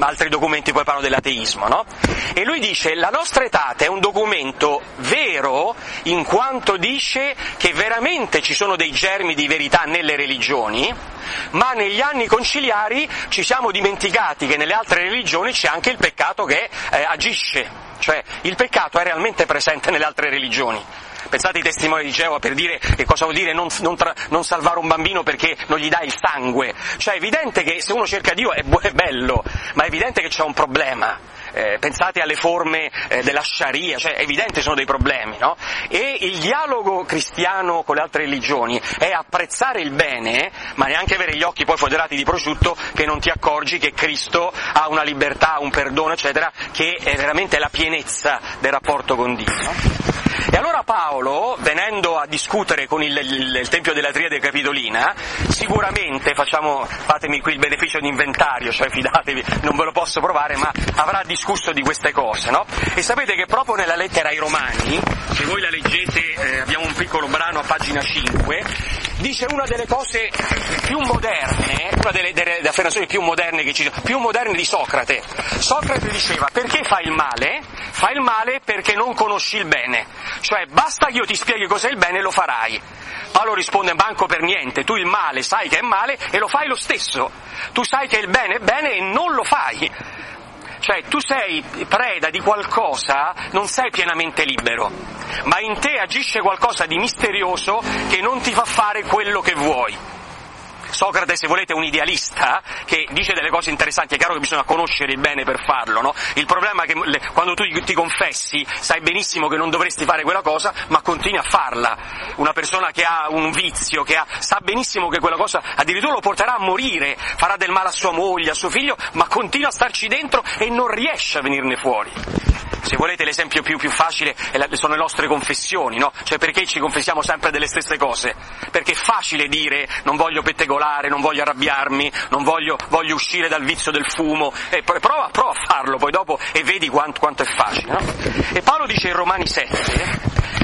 altri documenti poi parlano dell'ateismo, no? E lui dice la nostra Aetate è un documento vero in quanto dice che veramente ci sono dei germi di verità nelle religioni, ma negli anni conciliari ci siamo dimenticati che nelle altre religioni c'è anche il peccato che eh, agisce, cioè il peccato è realmente presente nelle altre religioni. Pensate ai testimoni di Geova per dire che cosa vuol dire non, non, tra, non salvare un bambino perché non gli dai il sangue. Cioè è evidente che se uno cerca Dio è, bu- è bello, ma è evidente che c'è un problema. Eh, pensate alle forme eh, della Sharia, cioè è evidente che sono dei problemi, no? E il dialogo cristiano con le altre religioni è apprezzare il bene, ma neanche avere gli occhi poi foderati di prosciutto che non ti accorgi che Cristo ha una libertà, un perdono, eccetera, che è veramente la pienezza del rapporto con Dio, no? E allora Paolo, venendo a discutere con il, il, il Tempio della Triade Capitolina, sicuramente, facciamo, fatemi qui il beneficio di inventario, cioè fidatevi, non ve lo posso provare, ma avrà discusso di queste cose, no? E sapete che proprio nella lettera ai Romani, se voi la leggete, eh, abbiamo un piccolo brano a pagina cinque, dice una delle cose più moderne, una delle, delle, delle affermazioni più moderne che ci sono, più moderne di Socrate. Socrate diceva, perché fai il male? Fai il male perché non conosci il bene. Cioè, basta che io ti spieghi cos'è il bene e lo farai. Paolo risponde, manco per niente, tu il male sai che è male e lo fai lo stesso. Tu sai che il bene è bene e non lo fai. Cioè, tu sei preda di qualcosa, non sei pienamente libero, ma in te agisce qualcosa di misterioso che non ti fa fare quello che vuoi. Socrate, se volete, è un idealista che dice delle cose interessanti, è chiaro che bisogna conoscere il bene per farlo, no? Il problema è che le, quando tu ti confessi sai benissimo che non dovresti fare quella cosa, ma continui a farla. Una persona che ha un vizio, che ha, sa benissimo che quella cosa addirittura lo porterà a morire, farà del male a sua moglie, a suo figlio, ma continua a starci dentro e non riesce a venirne fuori. Se volete l'esempio più, più facile sono le nostre confessioni, no? Cioè perché ci confessiamo sempre delle stesse cose? Perché è facile dire non voglio pettegolare, non voglio arrabbiarmi, non voglio, voglio uscire dal vizio del fumo, e prova, prova a farlo poi dopo e vedi quanto, quanto è facile, no? E Paolo dice in Romani sette,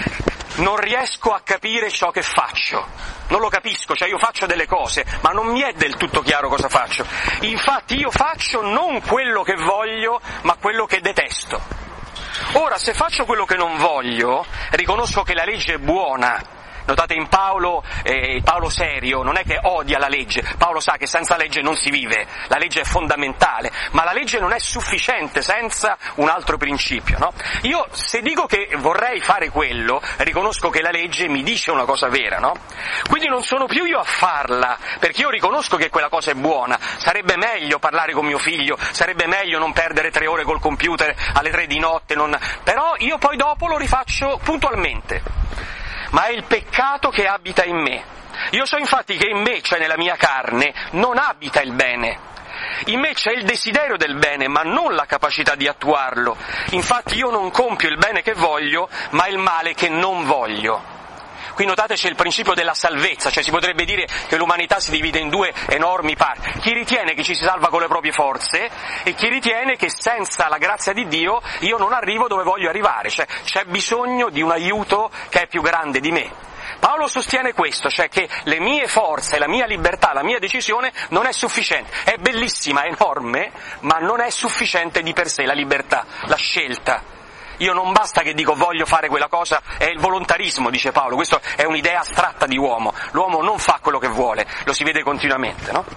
non riesco a capire ciò che faccio, non lo capisco, cioè io faccio delle cose, ma non mi è del tutto chiaro cosa faccio. Infatti io faccio non quello che voglio, ma quello che detesto. Ora, se faccio quello che non voglio, riconosco che la legge è buona. Notate in Paolo, eh, Paolo serio, non è che odia la legge, Paolo sa che senza legge non si vive, la legge è fondamentale, ma la legge non è sufficiente senza un altro principio, no? Io, se dico che vorrei fare quello, riconosco che la legge mi dice una cosa vera, no? Quindi non sono più io a farla, perché io riconosco che quella cosa è buona, sarebbe meglio parlare con mio figlio, sarebbe meglio non perdere tre ore col computer alle tre di notte, non... però io poi dopo lo rifaccio puntualmente. Ma è il peccato che abita in me. Io so infatti che in me, cioè nella mia carne, non abita il bene. In me c'è il desiderio del bene, ma non la capacità di attuarlo. Infatti io non compio il bene che voglio, ma il male che non voglio. Qui notate c'è il principio della salvezza, cioè si potrebbe dire che l'umanità si divide in due enormi parti. Chi ritiene che ci si salva con le proprie forze e chi ritiene che senza la grazia di Dio io non arrivo dove voglio arrivare, cioè c'è bisogno di un aiuto che è più grande di me. Paolo sostiene questo, cioè che le mie forze, la mia libertà, la mia decisione non è sufficiente. È bellissima, è enorme, ma non è sufficiente di per sé la libertà, la scelta. Io non basta che dico voglio fare quella cosa, è il volontarismo, dice Paolo, questo è un'idea astratta di uomo, l'uomo non fa quello che vuole, lo si vede continuamente, no?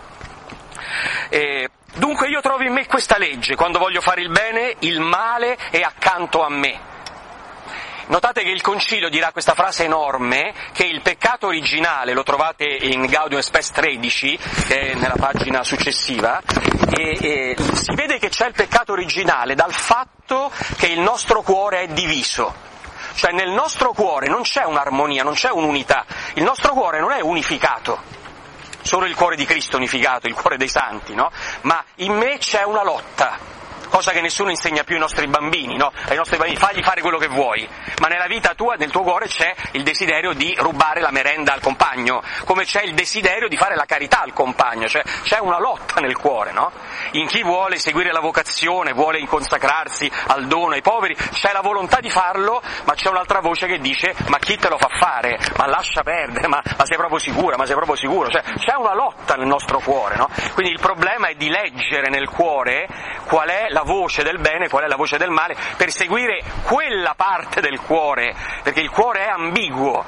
E dunque io trovo in me questa legge, quando voglio fare il bene, il male è accanto a me. Notate che il Concilio dirà questa frase enorme, che il peccato originale, lo trovate in Gaudium et Spes tredici, che è nella pagina successiva, e, e si vede che c'è il peccato originale dal fatto che il nostro cuore è diviso. Cioè nel nostro cuore non c'è un'armonia, non c'è un'unità, il nostro cuore non è unificato, solo il cuore di Cristo è unificato, il cuore dei santi, no? Ma in me c'è una lotta. cosa che nessuno insegna più ai nostri bambini, no? Ai nostri bambini, fagli fare quello che vuoi, ma nella vita tua, nel tuo cuore c'è il desiderio di rubare la merenda al compagno, come c'è il desiderio di fare la carità al compagno, cioè c'è una lotta nel cuore, no? In chi vuole seguire la vocazione, vuole inconsacrarsi al dono ai poveri, c'è la volontà di farlo, ma c'è un'altra voce che dice ma chi te lo fa fare? Ma lascia perdere, ma, ma sei proprio sicura, ma sei proprio sicuro? Cioè c'è una lotta nel nostro cuore, no? Quindi il problema è di leggere nel cuore qual è la voce del bene, qual è la voce del male, per seguire quella parte del cuore, perché il cuore è ambiguo.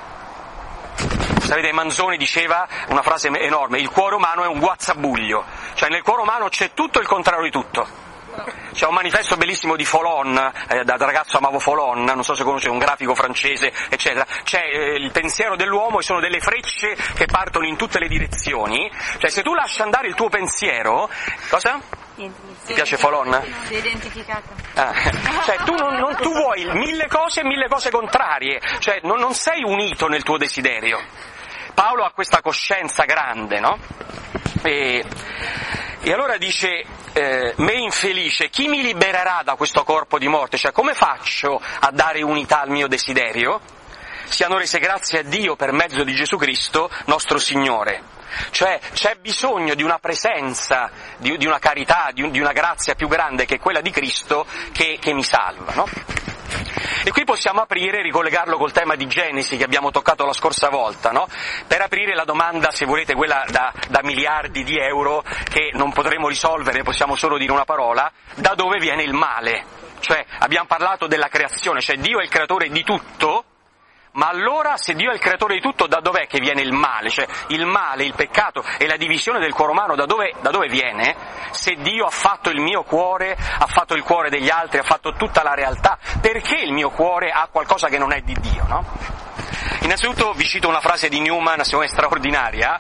Sapete, Manzoni diceva una frase enorme: il cuore umano è un guazzabuglio, cioè nel cuore umano c'è tutto il contrario di tutto. C'è un manifesto bellissimo di Follon, eh, da ragazzo amavo Follon, non so se conosce, un grafico francese, eccetera. C'è eh, il pensiero dell'uomo e sono delle frecce che partono in tutte le direzioni, cioè se tu lasci andare il tuo pensiero, cosa? Ti piace Follon? Si è identificato. Ah, cioè tu, non, non, tu vuoi mille cose e mille cose contrarie, cioè non, non sei unito nel tuo desiderio. Paolo ha questa coscienza grande, no? E, e allora dice, eh, me infelice, chi mi libererà da questo corpo di morte? Cioè come faccio a dare unità al mio desiderio? Siano rese grazie a Dio per mezzo di Gesù Cristo, nostro Signore. Cioè c'è bisogno di una presenza, di, di una carità, di, un, di una grazia più grande che quella di Cristo che, che mi salva, no? E qui possiamo aprire e ricollegarlo col tema di Genesi che abbiamo toccato la scorsa volta, no? Per aprire la domanda, se volete, quella da, da miliardi di euro che non potremo risolvere, possiamo solo dire una parola: da dove viene il male? Cioè abbiamo parlato della creazione, cioè Dio è il creatore di tutto. Ma allora, se Dio è il creatore di tutto, da dov'è che viene il male? Cioè, il male, il peccato e la divisione del cuore umano, da dove, da dove viene? Se Dio ha fatto il mio cuore, ha fatto il cuore degli altri, ha fatto tutta la realtà, perché il mio cuore ha qualcosa che non è di Dio, no? Innanzitutto vi cito una frase di Newman, secondo me straordinaria.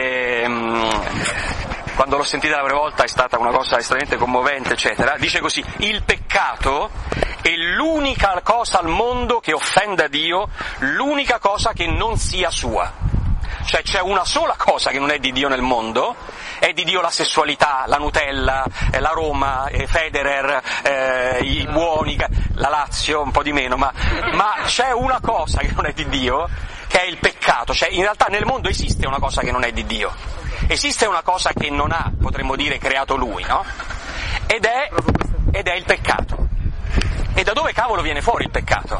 Ehm, quando l'ho sentita la prima volta è stata una cosa estremamente commovente, eccetera. Dice così: il peccato è l'unica cosa al mondo che offenda Dio, l'unica cosa che non sia sua. Cioè c'è una sola cosa che non è di Dio nel mondo, è di Dio la sessualità, la Nutella, eh, la Roma, eh, Federer, eh, i buoni, la Lazio, un po' di meno, ma, ma c'è una cosa che non è di Dio, che è il peccato. Cioè in realtà nel mondo esiste una cosa che non è di Dio, esiste una cosa che non ha, potremmo dire, creato Lui, no? Ed è, ed è il peccato. E da dove cavolo viene fuori il peccato?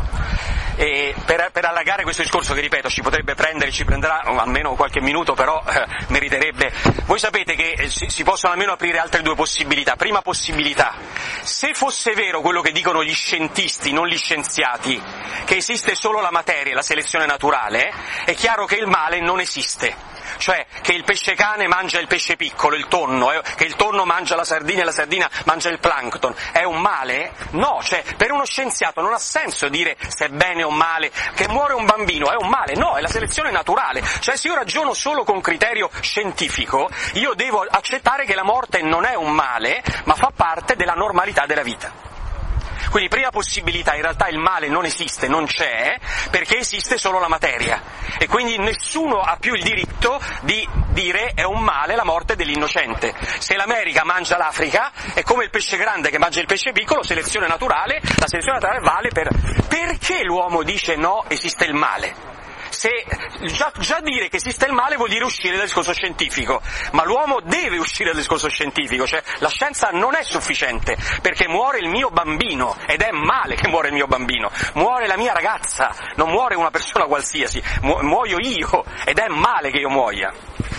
E per, per allargare questo discorso, che ripeto ci potrebbe prendere, ci prenderà almeno qualche minuto, però eh, meriterebbe. Voi sapete che eh, si, si possono almeno aprire altre due possibilità. Prima possibilità: se fosse vero quello che dicono gli scientisti, non gli scienziati, che esiste solo la materia, la selezione naturale, è chiaro che il male non esiste. Cioè che il pesce cane mangia il pesce piccolo, il tonno, eh, che il tonno mangia la sardina e la sardina mangia il plankton. È un male? No, cioè per uno scienziato non ha senso dire se è bene o male, che muore un bambino è un male, no, è la selezione naturale. Cioè se io ragiono solo con criterio scientifico, io devo accettare che la morte non è un male, ma fa parte della normalità della vita. Quindi prima possibilità, in realtà il male non esiste, non c'è, perché esiste solo la materia. E quindi nessuno ha più il diritto di dire è un male la morte dell'innocente. Se l'America mangia l'Africa, è come il pesce grande che mangia il pesce piccolo, selezione naturale, la selezione naturale vale per... Perché l'uomo dice no, esiste il male? Se già, già dire che esiste il male vuol dire uscire dal discorso scientifico, ma l'uomo deve uscire dal discorso scientifico, cioè la scienza non è sufficiente, perché muore il mio bambino, ed è male che muore il mio bambino, muore la mia ragazza, non muore una persona qualsiasi, mu- muoio io, ed è male che io muoia.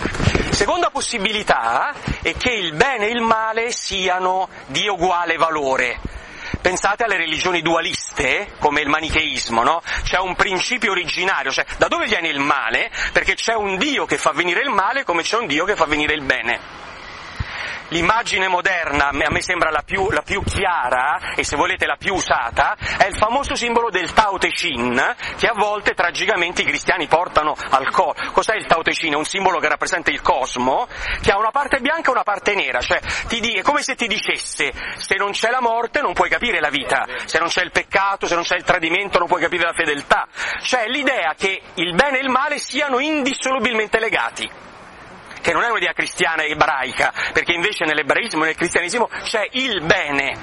Seconda possibilità è che il bene e il male siano di uguale valore. Pensate alle religioni dualiste, come il manicheismo, no? C'è un principio originario, cioè da dove viene il male? Perché c'è un Dio che fa venire il male come c'è un Dio che fa venire il bene. L'immagine moderna, a me sembra la più, la più chiara, e se volete la più usata, è il famoso simbolo del Tao Te Ching, che a volte tragicamente i cristiani portano al collo. Cos'è il Tao Te Ching? È un simbolo che rappresenta il cosmo, che ha una parte bianca e una parte nera, cioè ti di, è come se ti dicesse: se non c'è la morte non puoi capire la vita, se non c'è il peccato, se non c'è il tradimento non puoi capire la fedeltà. Cioè l'idea che il bene e il male siano indissolubilmente legati, che non è un'idea cristiana e ebraica, perché invece nell'ebraismo e nel cristianesimo c'è il bene,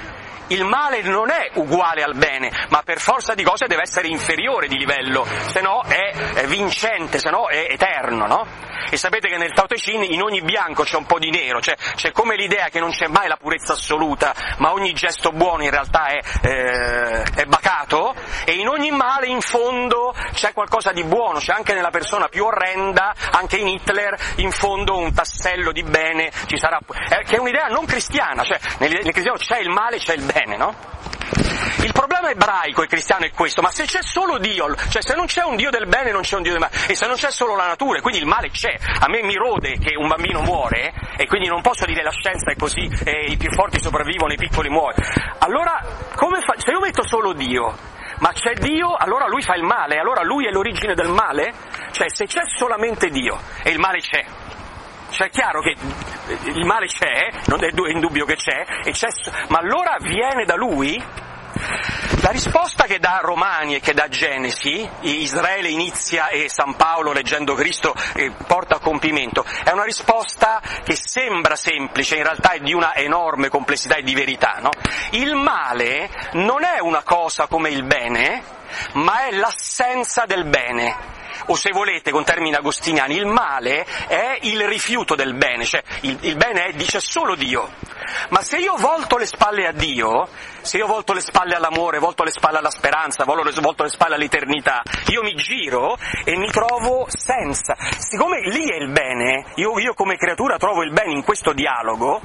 Il male non è uguale al bene, ma per forza di cose deve essere inferiore di livello, se no è, è vincente, se no è eterno, no? E sapete che nel Tao Te Ching in ogni bianco c'è un po' di nero, cioè c'è come l'idea che non c'è mai la purezza assoluta, ma ogni gesto buono in realtà è, eh, è bacato, e in ogni male in fondo c'è qualcosa di buono, c'è anche nella persona più orrenda, anche in Hitler, in fondo un tassello di bene ci sarà, eh, che è un'idea non cristiana, cioè nel, nel cristiano c'è il male, c'è il bene, no? Il problema ebraico e cristiano è questo, ma se c'è solo Dio, cioè se non c'è un Dio del bene non c'è un Dio del male, e se non c'è solo la natura, quindi il male c'è, a me mi rode che un bambino muore, e quindi non posso dire la scienza è così, e i più forti sopravvivono, i piccoli muoiono, allora come fa? Se io metto solo Dio, ma c'è Dio, allora lui fa il male, allora lui è l'origine del male? Cioè se c'è solamente Dio e il male c'è, cioè è chiaro che il male c'è, non è indubbio che c'è, e c'è, ma allora viene da lui? La risposta che dà Romani e che dà Genesi, Israele inizia e San Paolo leggendo Cristo eh, porta a compimento, è una risposta che sembra semplice, in realtà è di una enorme complessità e di verità, no? Il male non è una cosa come il bene, ma è l'assenza del bene. O se volete, con termini agostiniani, il male è il rifiuto del bene, cioè il, il bene è, dice solo Dio. Ma se io volto le spalle a Dio, se io volto le spalle all'amore, volto le spalle alla speranza, volto le spalle all'eternità, io mi giro e mi trovo senza. Siccome lì è il bene, io, io come creatura trovo il bene in questo dialogo,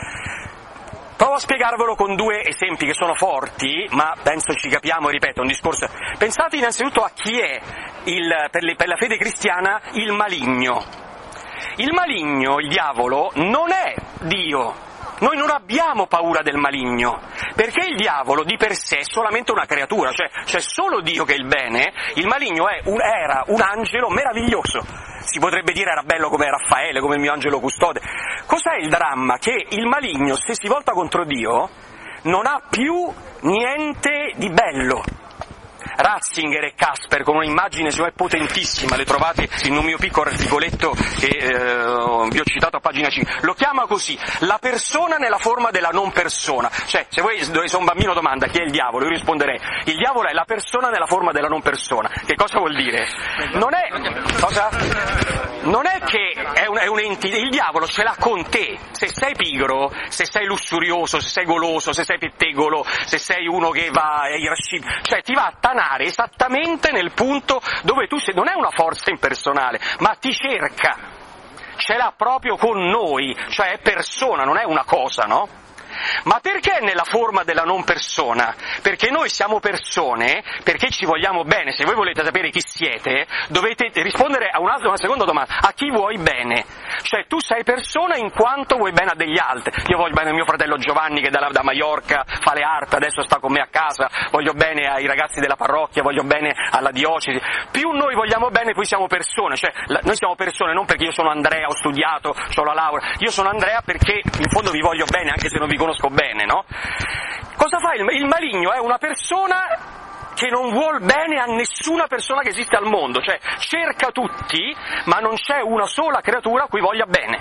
provo a spiegarvelo con due esempi che sono forti, ma penso ci capiamo, ripeto, un discorso. Pensate innanzitutto a chi è, il, per, le, per la fede cristiana, il maligno. Il maligno, il diavolo, non è Dio. Noi non abbiamo paura del maligno, perché il diavolo di per sé è solamente una creatura, cioè c'è solo Dio che è il bene, il maligno è un, era un angelo meraviglioso. Si potrebbe dire era bello come Raffaele, come il mio angelo custode. Cos'è il dramma? Che il maligno, se si volta contro Dio, non ha più niente di bello. Ratzinger e Casper, con un'immagine secondo me potentissima, le trovate in un mio piccolo articoletto che eh, vi ho citato a pagina cinque, lo chiama così, la persona nella forma della non persona. Cioè, se voi, se un bambino domanda chi è il diavolo, io risponderei, il diavolo è la persona nella forma della non persona. Che cosa vuol dire? Non è, cosa? Non è che è, un, è un'entità, il diavolo ce l'ha con te. Se sei pigro, se sei lussurioso, se sei goloso, se sei pettegolo, se sei uno che va a irascibile, cioè ti va a tanare esattamente nel punto dove tu sei, non è una forza impersonale, ma ti cerca, ce l'ha proprio con noi, cioè è persona, non è una cosa, no? Ma perché nella forma della non persona? Perché noi siamo persone, perché ci vogliamo bene. Se voi volete sapere chi siete, dovete rispondere a una, una seconda domanda: a chi vuoi bene? Cioè tu sei persona in quanto vuoi bene a degli altri. Io voglio bene a mio fratello Giovanni che da, da Maiorca fa le arpe, adesso sta con me a casa, voglio bene ai ragazzi della parrocchia, voglio bene alla diocesi. Più noi vogliamo bene, più siamo persone, cioè la, noi siamo persone non perché io sono Andrea, ho studiato, ho la laurea, io sono Andrea perché in fondo vi voglio bene anche se non vi conosco bene, no? Cosa fa il, il maligno? È una persona che non vuol bene a nessuna persona che esiste al mondo, cioè cerca tutti, ma non c'è una sola creatura a cui voglia bene.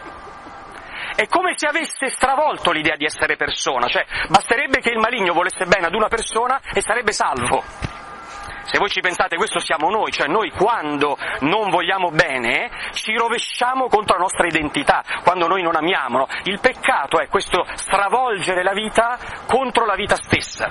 È come se avesse stravolto l'idea di essere persona, cioè basterebbe che il maligno volesse bene ad una persona e sarebbe salvo. Se voi ci pensate, questo siamo noi, cioè noi quando non vogliamo bene ci rovesciamo contro la nostra identità, quando noi non amiamo, no? Il peccato è questo stravolgere la vita contro la vita stessa.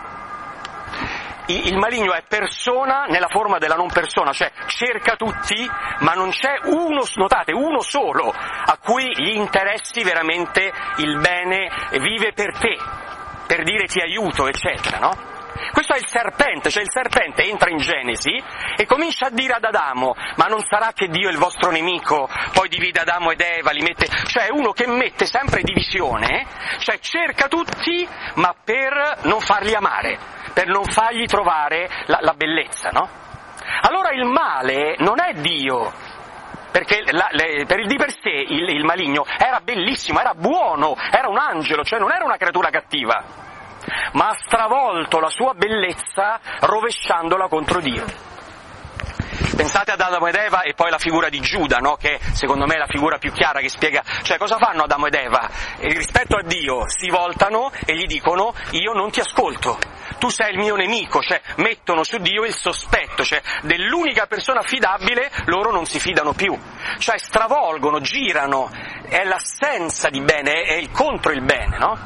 Il maligno è persona nella forma della non persona, cioè cerca tutti, ma non c'è uno, notate, uno solo a cui gli interessi veramente il bene, vive per te, per dire ti aiuto, eccetera, no? Questo è il serpente, cioè il serpente entra in Genesi e comincia a dire ad Adamo: ma non sarà che Dio è il vostro nemico, poi divide Adamo ed Eva, li mette, cioè uno che mette sempre divisione, cioè cerca tutti ma per non farli amare, per non fargli trovare la, la bellezza, no? Allora il male non è Dio, perché la, le, per il di per sé il, il maligno era bellissimo, era buono, era un angelo, cioè non era una creatura cattiva, ma ha stravolto la sua bellezza rovesciandola contro Dio. Pensate ad Adamo ed Eva e poi la figura di Giuda, no? Che secondo me è la figura più chiara che spiega, cioè cosa fanno Adamo ed Eva? E rispetto a Dio si voltano e gli dicono io non ti ascolto, tu sei il mio nemico, cioè mettono su Dio il sospetto, cioè dell'unica persona affidabile loro non si fidano più, cioè stravolgono, girano, è l'assenza di bene, è il contro il bene, no?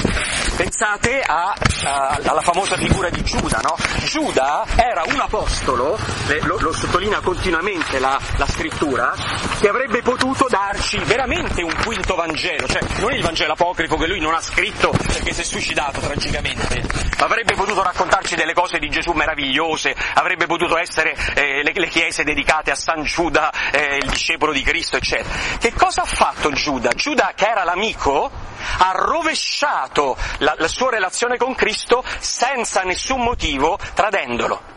Pensate a, a, alla famosa figura di Giuda, no? Giuda era un apostolo, lo, lo sottolinea continuamente la, la scrittura, che avrebbe potuto darci veramente un quinto Vangelo, cioè non il Vangelo apocrifo che lui non ha scritto perché si è suicidato tragicamente, ma avrebbe potuto raccontarci delle cose di Gesù meravigliose, avrebbe potuto essere eh, le, le chiese dedicate a San Giuda, eh, il discepolo di Cristo, eccetera. Che cosa ha fatto Giuda? Giuda, che era l'amico, ha rovesciato la, la sua relazione con Cristo senza nessun motivo, tradendolo.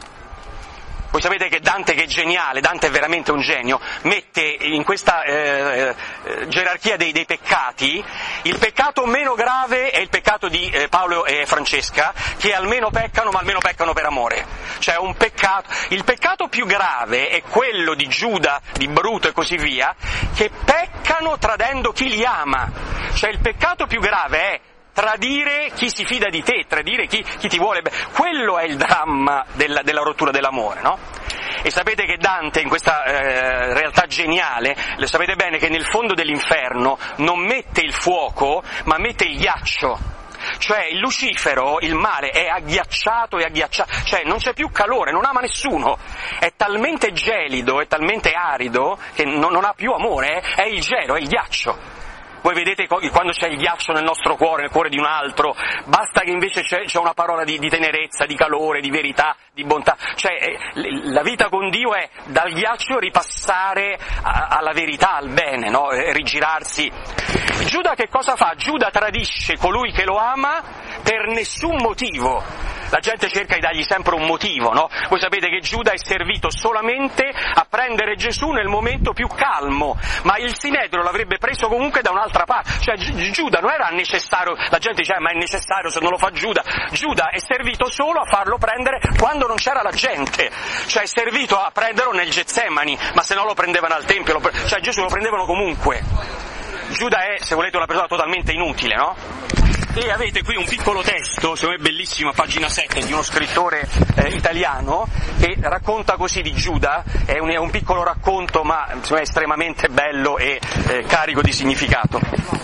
Voi sapete che Dante, che è geniale, Dante è veramente un genio, mette in questa eh, eh, gerarchia dei, dei peccati, il peccato meno grave è il peccato di eh, Paolo e Francesca, che almeno peccano, ma almeno peccano per amore. Cioè un peccato, il peccato più grave è quello di Giuda, di Bruto e così via, che peccano tradendo chi li ama. Cioè il peccato più grave è tradire chi si fida di te, tradire chi, chi ti vuole bene. Quello è il dramma della, della rottura dell'amore, no? E sapete che Dante, in questa eh, realtà geniale, lo sapete bene che nel fondo dell'inferno non mette il fuoco, ma mette il ghiaccio. Cioè il Lucifero, il male, è agghiacciato e agghiacciato, cioè non c'è più calore, non ama nessuno, è talmente gelido, è talmente arido che non, non ha più amore, è, è il gelo, è il ghiaccio. Voi vedete quando c'è il ghiaccio nel nostro cuore, nel cuore di un altro, basta che invece c'è, c'è una parola di, di tenerezza, di calore, di verità, di bontà. Cioè eh, la vita con Dio è dal ghiaccio ripassare a, alla verità, al bene, no? E rigirarsi. Giuda che cosa fa? Giuda tradisce colui che lo ama per nessun motivo. La gente cerca di dargli sempre un motivo, no? Voi sapete che Giuda è servito solamente a prendere Gesù nel momento più calmo, ma il Sinedrio l'avrebbe preso comunque da un'altra parte. Cioè Giuda non era necessario, la gente dice eh, ma è necessario se non lo fa Giuda. Giuda è servito solo a farlo prendere quando non c'era la gente, cioè è servito a prenderlo nel Getsemani, ma se no lo prendevano al Tempio, lo pre- cioè Gesù lo prendevano comunque. Giuda è, se volete, una persona totalmente inutile, no? E avete qui un piccolo testo, secondo me bellissimo, a pagina sette, di uno scrittore eh, italiano, che racconta così di Giuda, è un, è un piccolo racconto, ma secondo me è estremamente bello e eh, carico di significato.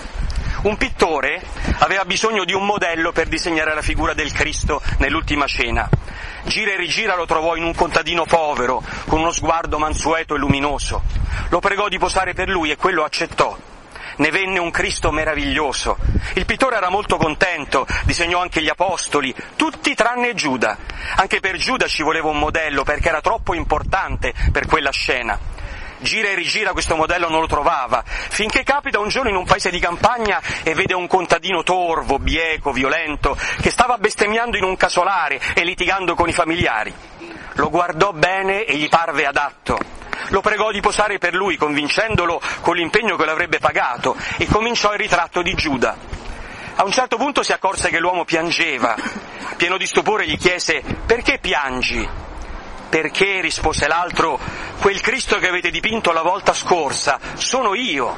Un pittore aveva bisogno di un modello per disegnare la figura del Cristo nell'ultima cena. Gira e rigira lo trovò in un contadino povero, con uno sguardo mansueto e luminoso. Lo pregò di posare per lui e quello accettò. Ne venne un Cristo meraviglioso. Il pittore era molto contento, disegnò anche gli apostoli, tutti tranne Giuda. Anche per Giuda ci voleva un modello, perché era troppo importante per quella scena. Gira e rigira questo modello non lo trovava, finché capita un giorno in un paese di campagna e vede un contadino torvo, bieco, violento, che stava bestemmiando in un casolare e litigando con i familiari. Lo guardò bene e gli parve adatto. Lo pregò di posare per lui, convincendolo con l'impegno che lo avrebbe pagato, e cominciò il ritratto di Giuda. A un certo punto si accorse che l'uomo piangeva. Pieno di stupore gli chiese: «Perché piangi?» «Perché», rispose l'altro, «quel Cristo che avete dipinto la volta scorsa sono io».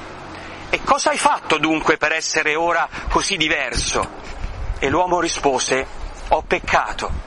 «E cosa hai fatto dunque per essere ora così diverso?» E l'uomo rispose: «Ho peccato».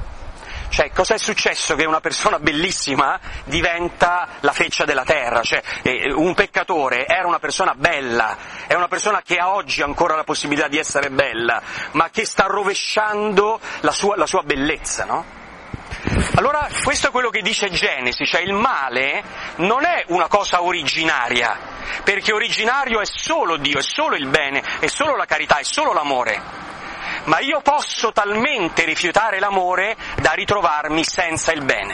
Cioè, cosa è successo? Che una persona bellissima diventa la feccia della terra, cioè eh, un peccatore era una persona bella, è una persona che ha oggi ancora la possibilità di essere bella, ma che sta rovesciando la sua, la sua bellezza, no? Allora, questo è quello che dice Genesi, cioè il male non è una cosa originaria, perché originario è solo Dio, è solo il bene, è solo la carità, è solo l'amore. Ma io posso talmente rifiutare l'amore da ritrovarmi senza il bene.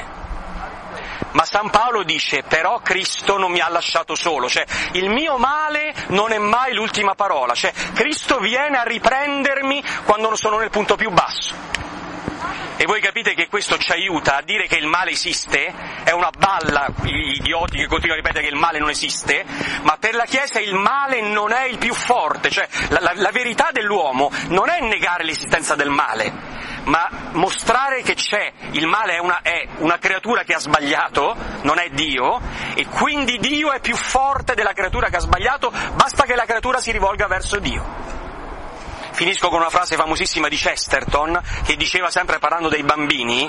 Ma San Paolo dice: però Cristo non mi ha lasciato solo, cioè il mio male non è mai l'ultima parola, cioè Cristo viene a riprendermi quando sono nel punto più basso. E voi capite che questo ci aiuta a dire che il male esiste, è una balla, gli idioti che continuano a ripetere che il male non esiste, ma per la Chiesa il male non è il più forte, cioè la, la, la verità dell'uomo non è negare l'esistenza del male, ma mostrare che c'è, il male è una, è una creatura che ha sbagliato, non è Dio, e quindi Dio è più forte della creatura che ha sbagliato, basta che la creatura si rivolga verso Dio. Finisco con una frase famosissima di Chesterton, che diceva, sempre parlando dei bambini: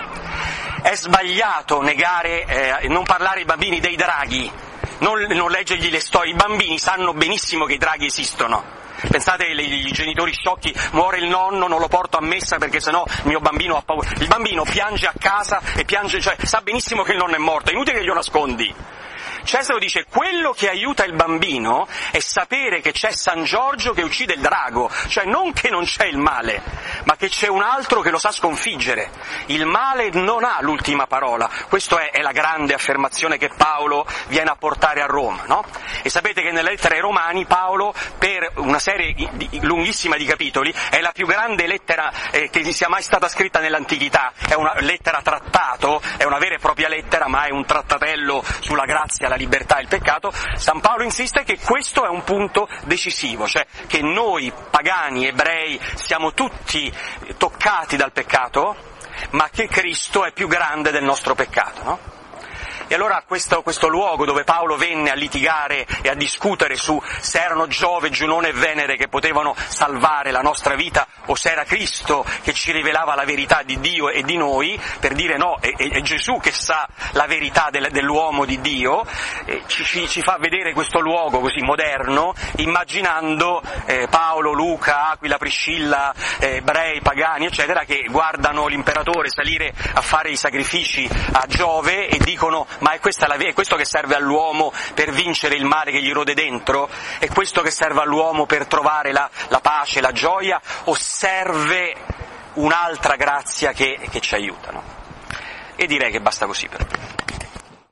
è sbagliato negare, eh, non parlare ai bambini dei draghi, non, non leggergli le storie, i bambini sanno benissimo che i draghi esistono. Pensate ai genitori sciocchi, muore il nonno, non lo porto a messa perché sennò il mio bambino ha paura. Il bambino piange a casa e piange, cioè sa benissimo che il nonno è morto, è inutile che glielo nascondi. Cesare dice: quello che aiuta il bambino è sapere che c'è San Giorgio che uccide il drago, cioè non che non c'è il male, ma che c'è un altro che lo sa sconfiggere. Il male non ha l'ultima parola, questa è, è la grande affermazione che Paolo viene a portare a Roma, no? E sapete che nelle lettere ai Romani Paolo, per una serie di, lunghissima di capitoli, è la più grande lettera eh, che sia mai stata scritta nell'antichità, è una lettera trattato, è una vera e propria lettera, ma è un trattatello sulla grazia, la libertà e il peccato. San Paolo insiste che questo è un punto decisivo, cioè che noi pagani, ebrei, siamo tutti toccati dal peccato, ma che Cristo è più grande del nostro peccato, no? E allora questo, questo luogo dove Paolo venne a litigare e a discutere su se erano Giove, Giunone e Venere che potevano salvare la nostra vita, o se era Cristo che ci rivelava la verità di Dio e di noi, per dire no, è, è Gesù che sa la verità del, dell'uomo di Dio, eh, ci, ci, ci fa vedere questo luogo così moderno, immaginando eh, Paolo, Luca, Aquila, Priscilla, eh, ebrei, pagani, eccetera, che guardano l'imperatore salire a fare i sacrifici a Giove e dicono: ma è, questa la, è questo che serve all'uomo per vincere il male che gli rode dentro? È questo che serve all'uomo per trovare la, la pace, la gioia? O serve un'altra grazia che, che ci aiuta, no? E direi che basta così per me.